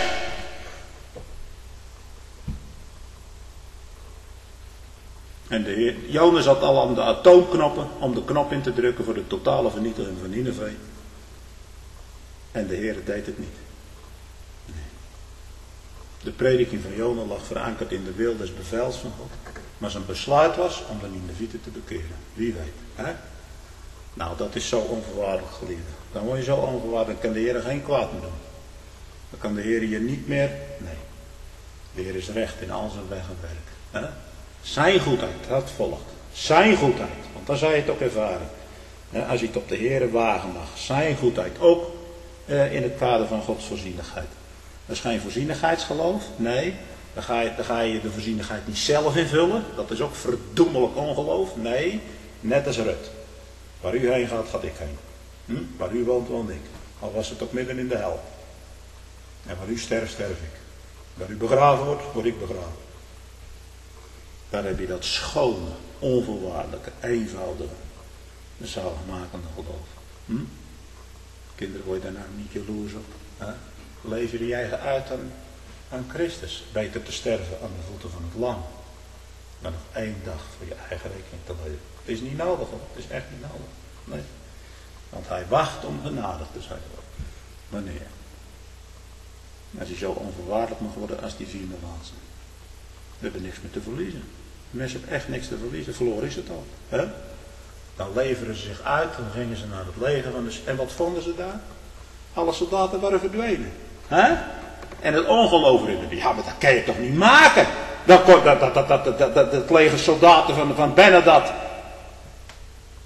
[SPEAKER 1] En de Heer, Jonas had al aan de atoomknoppen om de knop in te drukken voor de totale vernietiging van Nineve. En de Heer deed het niet. Nee. De prediking van Jona lag verankerd in de wil des bevels van God. Maar zijn besluit was om de Ninevieten te bekeren. Wie weet. Hè? Nou, dat is zo onvoorwaardelijk, geliefde. Dan word je zo onvoorwaardelijk, dan kan de Heer geen kwaad meer doen. Dan kan de Heer je niet meer... Nee. De Heer is recht in al zijn weg en werk. Hè? Zijn goedheid, dat volgt. Zijn goedheid, want dan zou je het ook ervaren. Als je het op de Heer wagen mag. Zijn goedheid, ook eh, in het kader van Gods voorzienigheid. Dat is geen voorzienigheidsgeloof, nee. Dan ga, je, dan ga je de voorzienigheid niet zelf invullen. Dat is ook verdoemelijk ongeloof. Nee, net als Rut. Waar u heen gaat, gaat ik heen. Hm? Waar u woont, woon ik. Al was het ook midden in de hel. En waar u sterft, sterf ik. Waar u begraven wordt, word ik begraven. Daar heb je dat schone, onvoorwaardelijke, eenvoudige, zaligmakende geloof. Hm? Kinderen, word je daar nou niet jaloers op? Hè? Leef je je eigen uit aan, aan Christus. Beter te sterven aan de voeten van het lam. Dan nog één dag voor je eigen rekening te leven. Het is niet nodig hoor. Het is echt niet nodig. Nee. Want hij wacht om genadig te zijn. Wanneer? Als je zo onvoorwaardelijk mag worden als die vier melaatsen. We hebben niks meer te verliezen. Mensen hebben echt niks te verliezen. Verloren is het al. Hè? Dan leveren ze zich uit. Dan gingen ze naar het leger. Van de... En wat vonden ze daar? Alle soldaten waren verdwenen. Hè? En het ongeloof in het. Ja, maar dat kan je toch niet maken? Dat, dat, dat, dat, dat, dat, dat, dat leger soldaten van, van Benadad.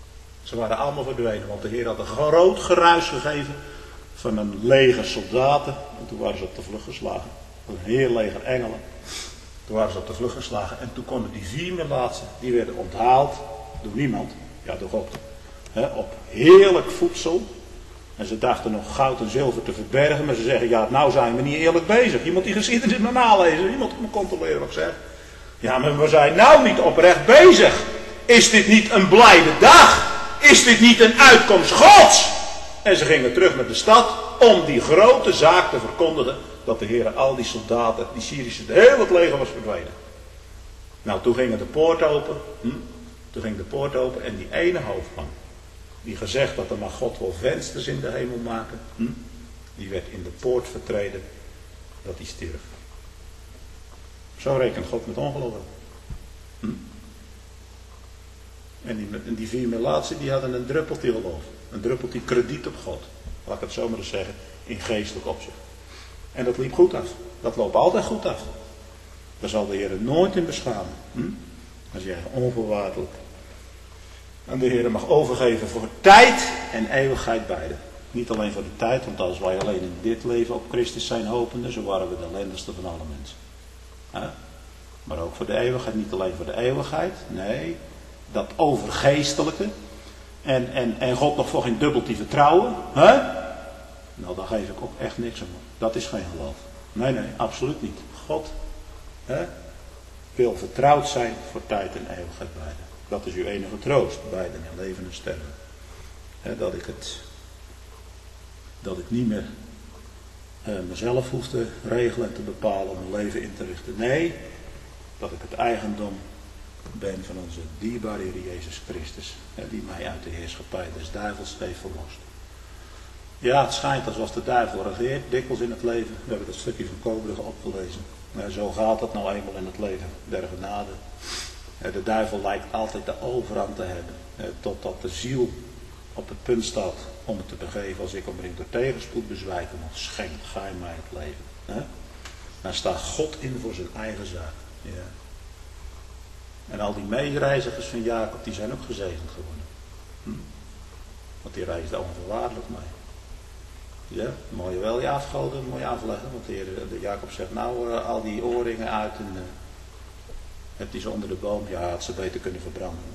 [SPEAKER 1] Ze waren allemaal verdwenen, want de Heer had een groot geruis gegeven van een leger soldaten. En toen waren ze op de vlucht geslagen. Een heel leger engelen. Toen waren ze op de vlucht geslagen. En toen konden die vier melaatsen, die werden onthaald door niemand. Ja, door God. He, op heerlijk voedsel. En ze dachten nog goud en zilver te verbergen. Maar ze zeggen, ja, nou zijn we niet eerlijk bezig. Je moet die geschiedenis maar nalezen. Je moet me controleren wat ik zeg. Ja, maar we zijn nou niet oprecht bezig. Is dit niet een blijde dag? Is dit niet een uitkomst Gods? En ze gingen terug naar de stad om die grote zaak te verkondigen. Dat de Heer al die soldaten, die Syrische, heel het leger was verdwenen. Nou, toen ging de poort open. Hm? Toen ging de poort open en die ene hoofdman. Die gezegd dat er maar God wel vensters in de hemel maken. Hm? Die werd in de poort vertreden dat hij stierf. Zo rekent God met ongelovigen. Hm? En die, en die vier melaatsen die hadden een druppeltje geloof. Een druppeltje krediet op God. Laat ik het zo maar eens zeggen. In geestelijk opzicht. En dat liep goed af. Dat loopt altijd goed af. Daar zal de Heer nooit in beschamen. Hm? Als jij onvoorwaardelijk aan de Heer mag overgeven voor tijd en eeuwigheid beide. Niet alleen voor de tijd, want als wij alleen in dit leven op Christus zijn hopende, zo waren we de ellendigste van alle mensen. Huh? Maar ook voor de eeuwigheid, niet alleen voor de eeuwigheid, nee, dat overgeestelijke. En, en, en God nog voor geen dubbeltje vertrouwen. Huh? Nou, daar geef ik ook echt niks om. Dat is geen geloof. Nee, nee, absoluut niet. God hè, wil vertrouwd zijn voor tijd en eeuwigheid beide. Dat is uw enige troost, beiden in leven en sterven. He, dat ik het, dat ik niet meer uh, mezelf hoef te regelen en te bepalen om mijn leven in te richten. Nee, dat ik het eigendom ben van onze dierbare Heer Jezus Christus, hè, die mij uit de heerschappij des duivels heeft verlost. Ja, het schijnt alsof de duivel regeert, dikwijls in het leven. We hebben dat stukje van Koberige opgelezen. Maar zo gaat het nou eenmaal in het leven der genade. De duivel lijkt altijd de overhand te hebben. Totdat de ziel op het punt staat om het te begeven. Als ik omringd door tegenspoed bezwijken moet, schenkt gij mij het leven. Dan staat God in voor zijn eigen zaak. Ja. En al die meereizigers van Jacob, die zijn ook gezegend geworden. Hm? Want die reisden onvoorwaardelijk mee. Ja, moet je wel je afgoden, moet je afleggen. Want de, heer, de Jacob zegt, nou uh, al die oorringen uit en uh, heb die ze onder de boom. Ja, had ze beter kunnen verbranden.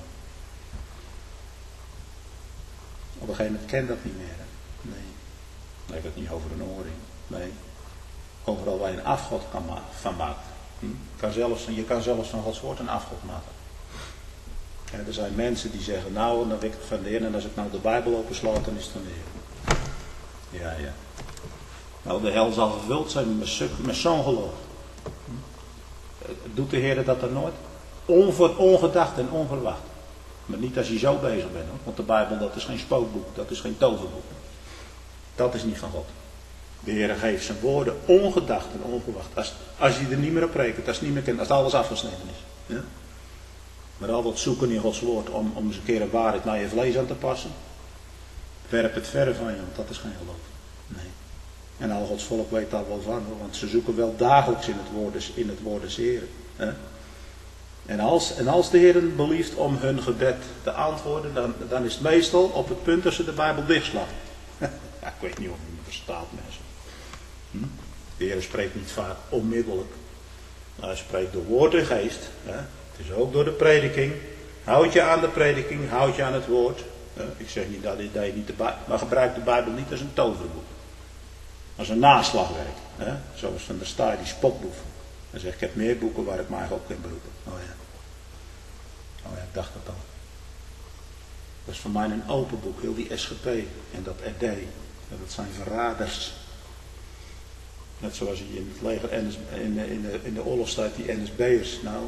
[SPEAKER 1] Op een gegeven moment kent dat niet meer. Hè? Nee. Dan heb ik het niet over een oorring. Nee. Overal waar je een afgod kan ma- van maakt. Hm? Kan zelfs, je kan zelfs van Gods woord een afgod maken. En er zijn mensen die zeggen, nou, dan wik ik van de Heer en als ik nou de Bijbel opensloot, dan is het dan weer. Ja, ja. Nou, de hel zal gevuld zijn met, met zo'n geloof. Doet de Heer dat dan nooit? Onver, ongedacht en onverwacht. Maar niet als je zo bezig bent. Hoor. Want de Bijbel, dat is geen spookboek. Dat is geen toverboek. Dat is niet van God. De Heer geeft zijn woorden ongedacht en onverwacht. Als, als je er niet meer op rekent. Als, het niet meer kent, als alles afgesneden is. Ja? Maar altijd zoeken in Gods woord om, om eens een keer een waarheid naar je vlees aan te passen. Werp het verre van je, want dat is geen geloof. Nee. En al Gods volk weet daar wel van, want ze zoeken wel dagelijks in het woord, in het woord des Heeren. Hè? En, als, en als de Heer belieft om hun gebed te antwoorden, dan, dan is het meestal op het punt dat ze de Bijbel dichtslaan. Ja, ik weet niet of je me verstaat, mensen. Hm? De Heer spreekt niet vaak onmiddellijk. Hij spreekt door woord en geest. Hè? Het is ook door de prediking. Houd je aan de prediking, houd je aan het woord. Ik zeg niet dat je niet de Bijbel, maar gebruik de Bijbel niet als een toverboek. Als een naslagwerk. Hè? Zoals van der Staaij, die spotboef. Hij zegt, ik heb meer boeken waar ik mij op kan beroepen. Oh ja. Oh ja, ik dacht dat al. Dat is voor mij een open boek, heel die S G P en dat R D. Dat zijn verraders. Net zoals je in het leger, in de, in de, in de oorlogstijd, die N S B'ers. Nou,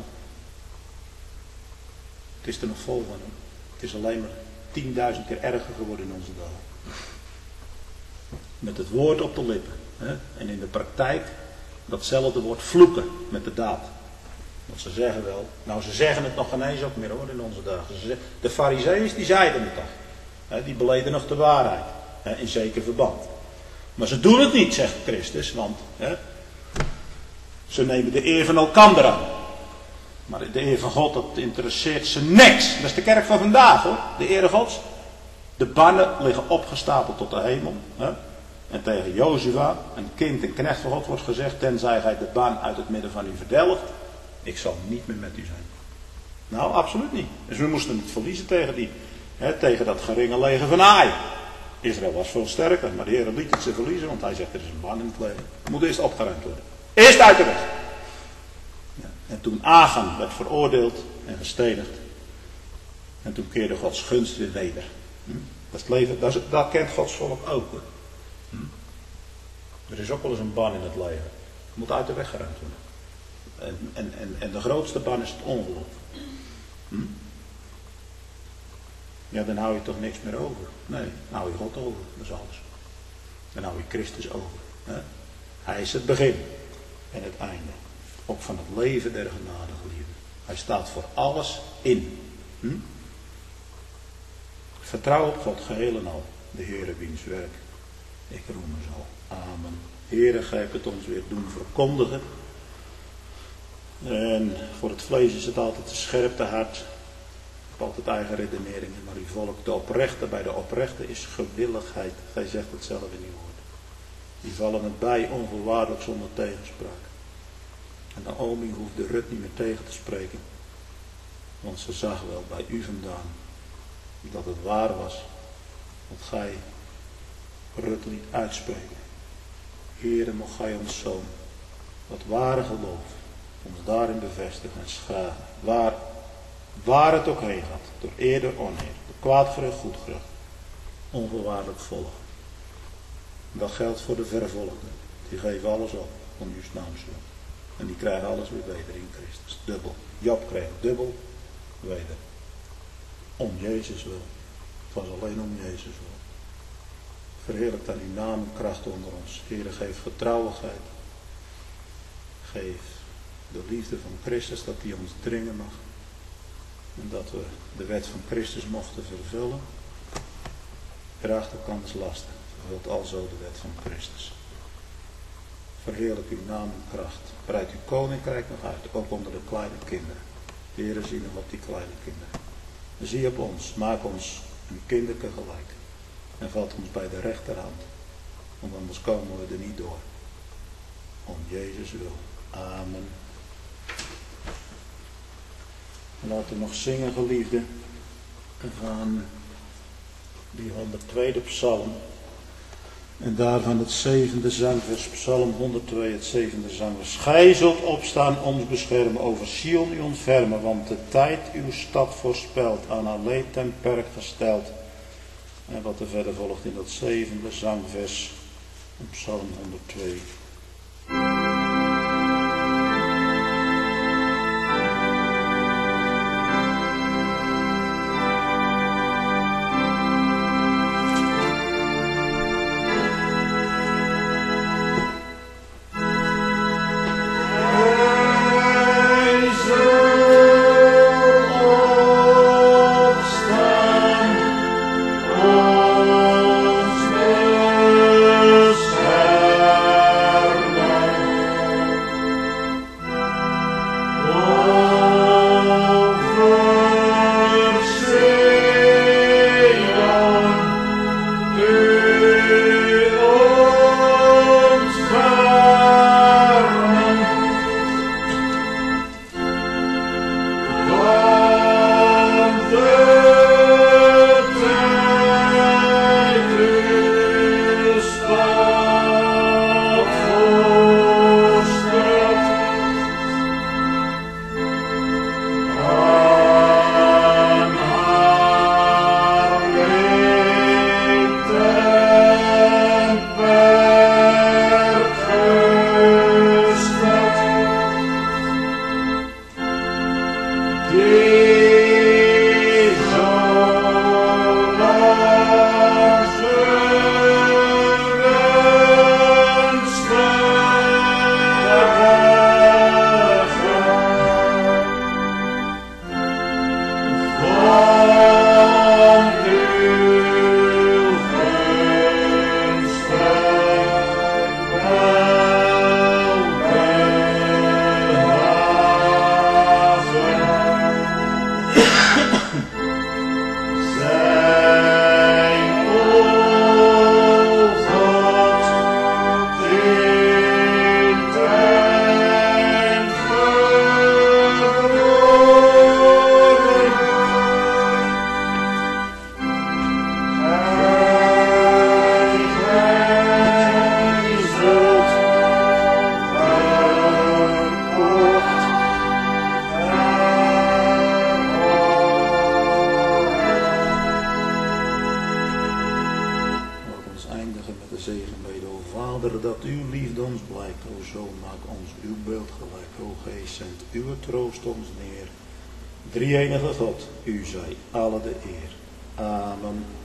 [SPEAKER 1] het is er nog vol van. Hoor. Het is alleen maar tienduizend keer erger geworden in onze dagen. Met het woord op de lippen. Hè? En in de praktijk datzelfde woord vloeken met de daad. Want ze zeggen wel, nou ze zeggen het nog geen eens ook meer hoor in onze dagen. Ze zeggen, de Farizeeërs die zeiden het toch. Hè? Die beleden nog de waarheid. Hè? In zeker verband. Maar ze doen het niet, zegt Christus. Want hè? Ze nemen de eer van elkander aan. Maar de eer van God, dat interesseert ze niks. Dat is de kerk van vandaag hoor. De eer Gods. De bannen liggen opgestapeld tot de hemel. Hè? En tegen Jozua, een kind en knecht van God, wordt gezegd: tenzij gij de ban uit het midden van u verdelgt, ik zal niet meer met u zijn. Nou, absoluut niet. Dus we moesten het verliezen tegen die, hè, tegen dat geringe leger van Ai. Israël was veel sterker, maar de Heer liet het ze verliezen, want hij zegt: er is een ban in het leger. Het moet eerst opgeruimd worden. Eerst uit de weg. Ja. En toen Achan werd veroordeeld en gestenigd, en toen keerde Gods gunst weer weder. Hm? Dat, is het leven, dat, is, dat kent Gods volk ook. Hoor. Hm? Er is ook wel eens een ban in het leger. Het moet uit de weg geruimd worden. En, en, en, en de grootste ban is het ongeloof. Hm? Ja, dan hou je toch niks meer over. Nee, dan hou je God over. Dat is alles. Dan hou je Christus over. Hè? Hij is het begin en het einde. Ook van het leven der genade, geliefden. Hij staat voor alles in. Hm? Vertrouw op God geheel en al. De Heere wiens werk ik roemen zal. Amen. Heere, gij hebt het ons weer doen verkondigen. En voor het vlees is het altijd te scherp, te hard. Ik heb altijd eigen redeneringen. Maar uw volk, de oprechte, bij de oprechte is gewilligheid. Gij zegt het zelf in uw woord. Die vallen het bij onvoorwaardelijk zonder tegenspraak. En Naomi hoeft de Rut niet meer tegen te spreken. Want ze zag wel bij u vandaan dat het waar was wat gij Rut liet uitspreken. Heere, mocht gij ons zoon, wat ware geloof, ons daarin bevestigen en schragen. Waar, waar het ook heen gaat, door eer, door oneer, door kwaadgerucht, goedgerucht, onvoorwaardelijk volgen. Dat geldt voor de vervolgden. Die geven alles op om uw naam zo. En die krijgen alles weer weder in Christus. Dubbel. Job kreeg dubbel weder. Om Jezus wil. Het was alleen om Jezus wil. Verheerlijk dan uw naam en kracht onder ons. Heere, geef getrouwigheid. Geef de liefde van Christus, dat die ons dringen mag. En dat we de wet van Christus mochten vervullen. Draagt elkanders lasten. Vervult alzo de wet van Christus. Verheerlijk uw naam en kracht. Breid uw koninkrijk nog uit, ook onder de kleine kinderen. De Heere, zie nog op die kleine kinderen. Zie op ons, maak ons een kinderke gelijk. En vat ons bij de rechterhand. Want anders komen we er niet door. Om Jezus wil. Amen. Laten we nog zingen, geliefden, van die honderdtweede psalm. En daarvan het zevende zangvers, psalm honderdtwee, het zevende zangvers. Gij zult opstaan, ons beschermen, over Sion u ontfermen, want de tijd uw stad voorspelt, aan haar leed ten perk gesteld. En wat er verder volgt in dat zevende zangvers, psalm honderdtwee. en met de zegen mede, o Vader, dat uw liefde ons blijkt, o Zoon, maak ons uw beeld gelijk, o Geest, zend uw troost ons neer. Drie-enige God, u zij alle de eer. Amen.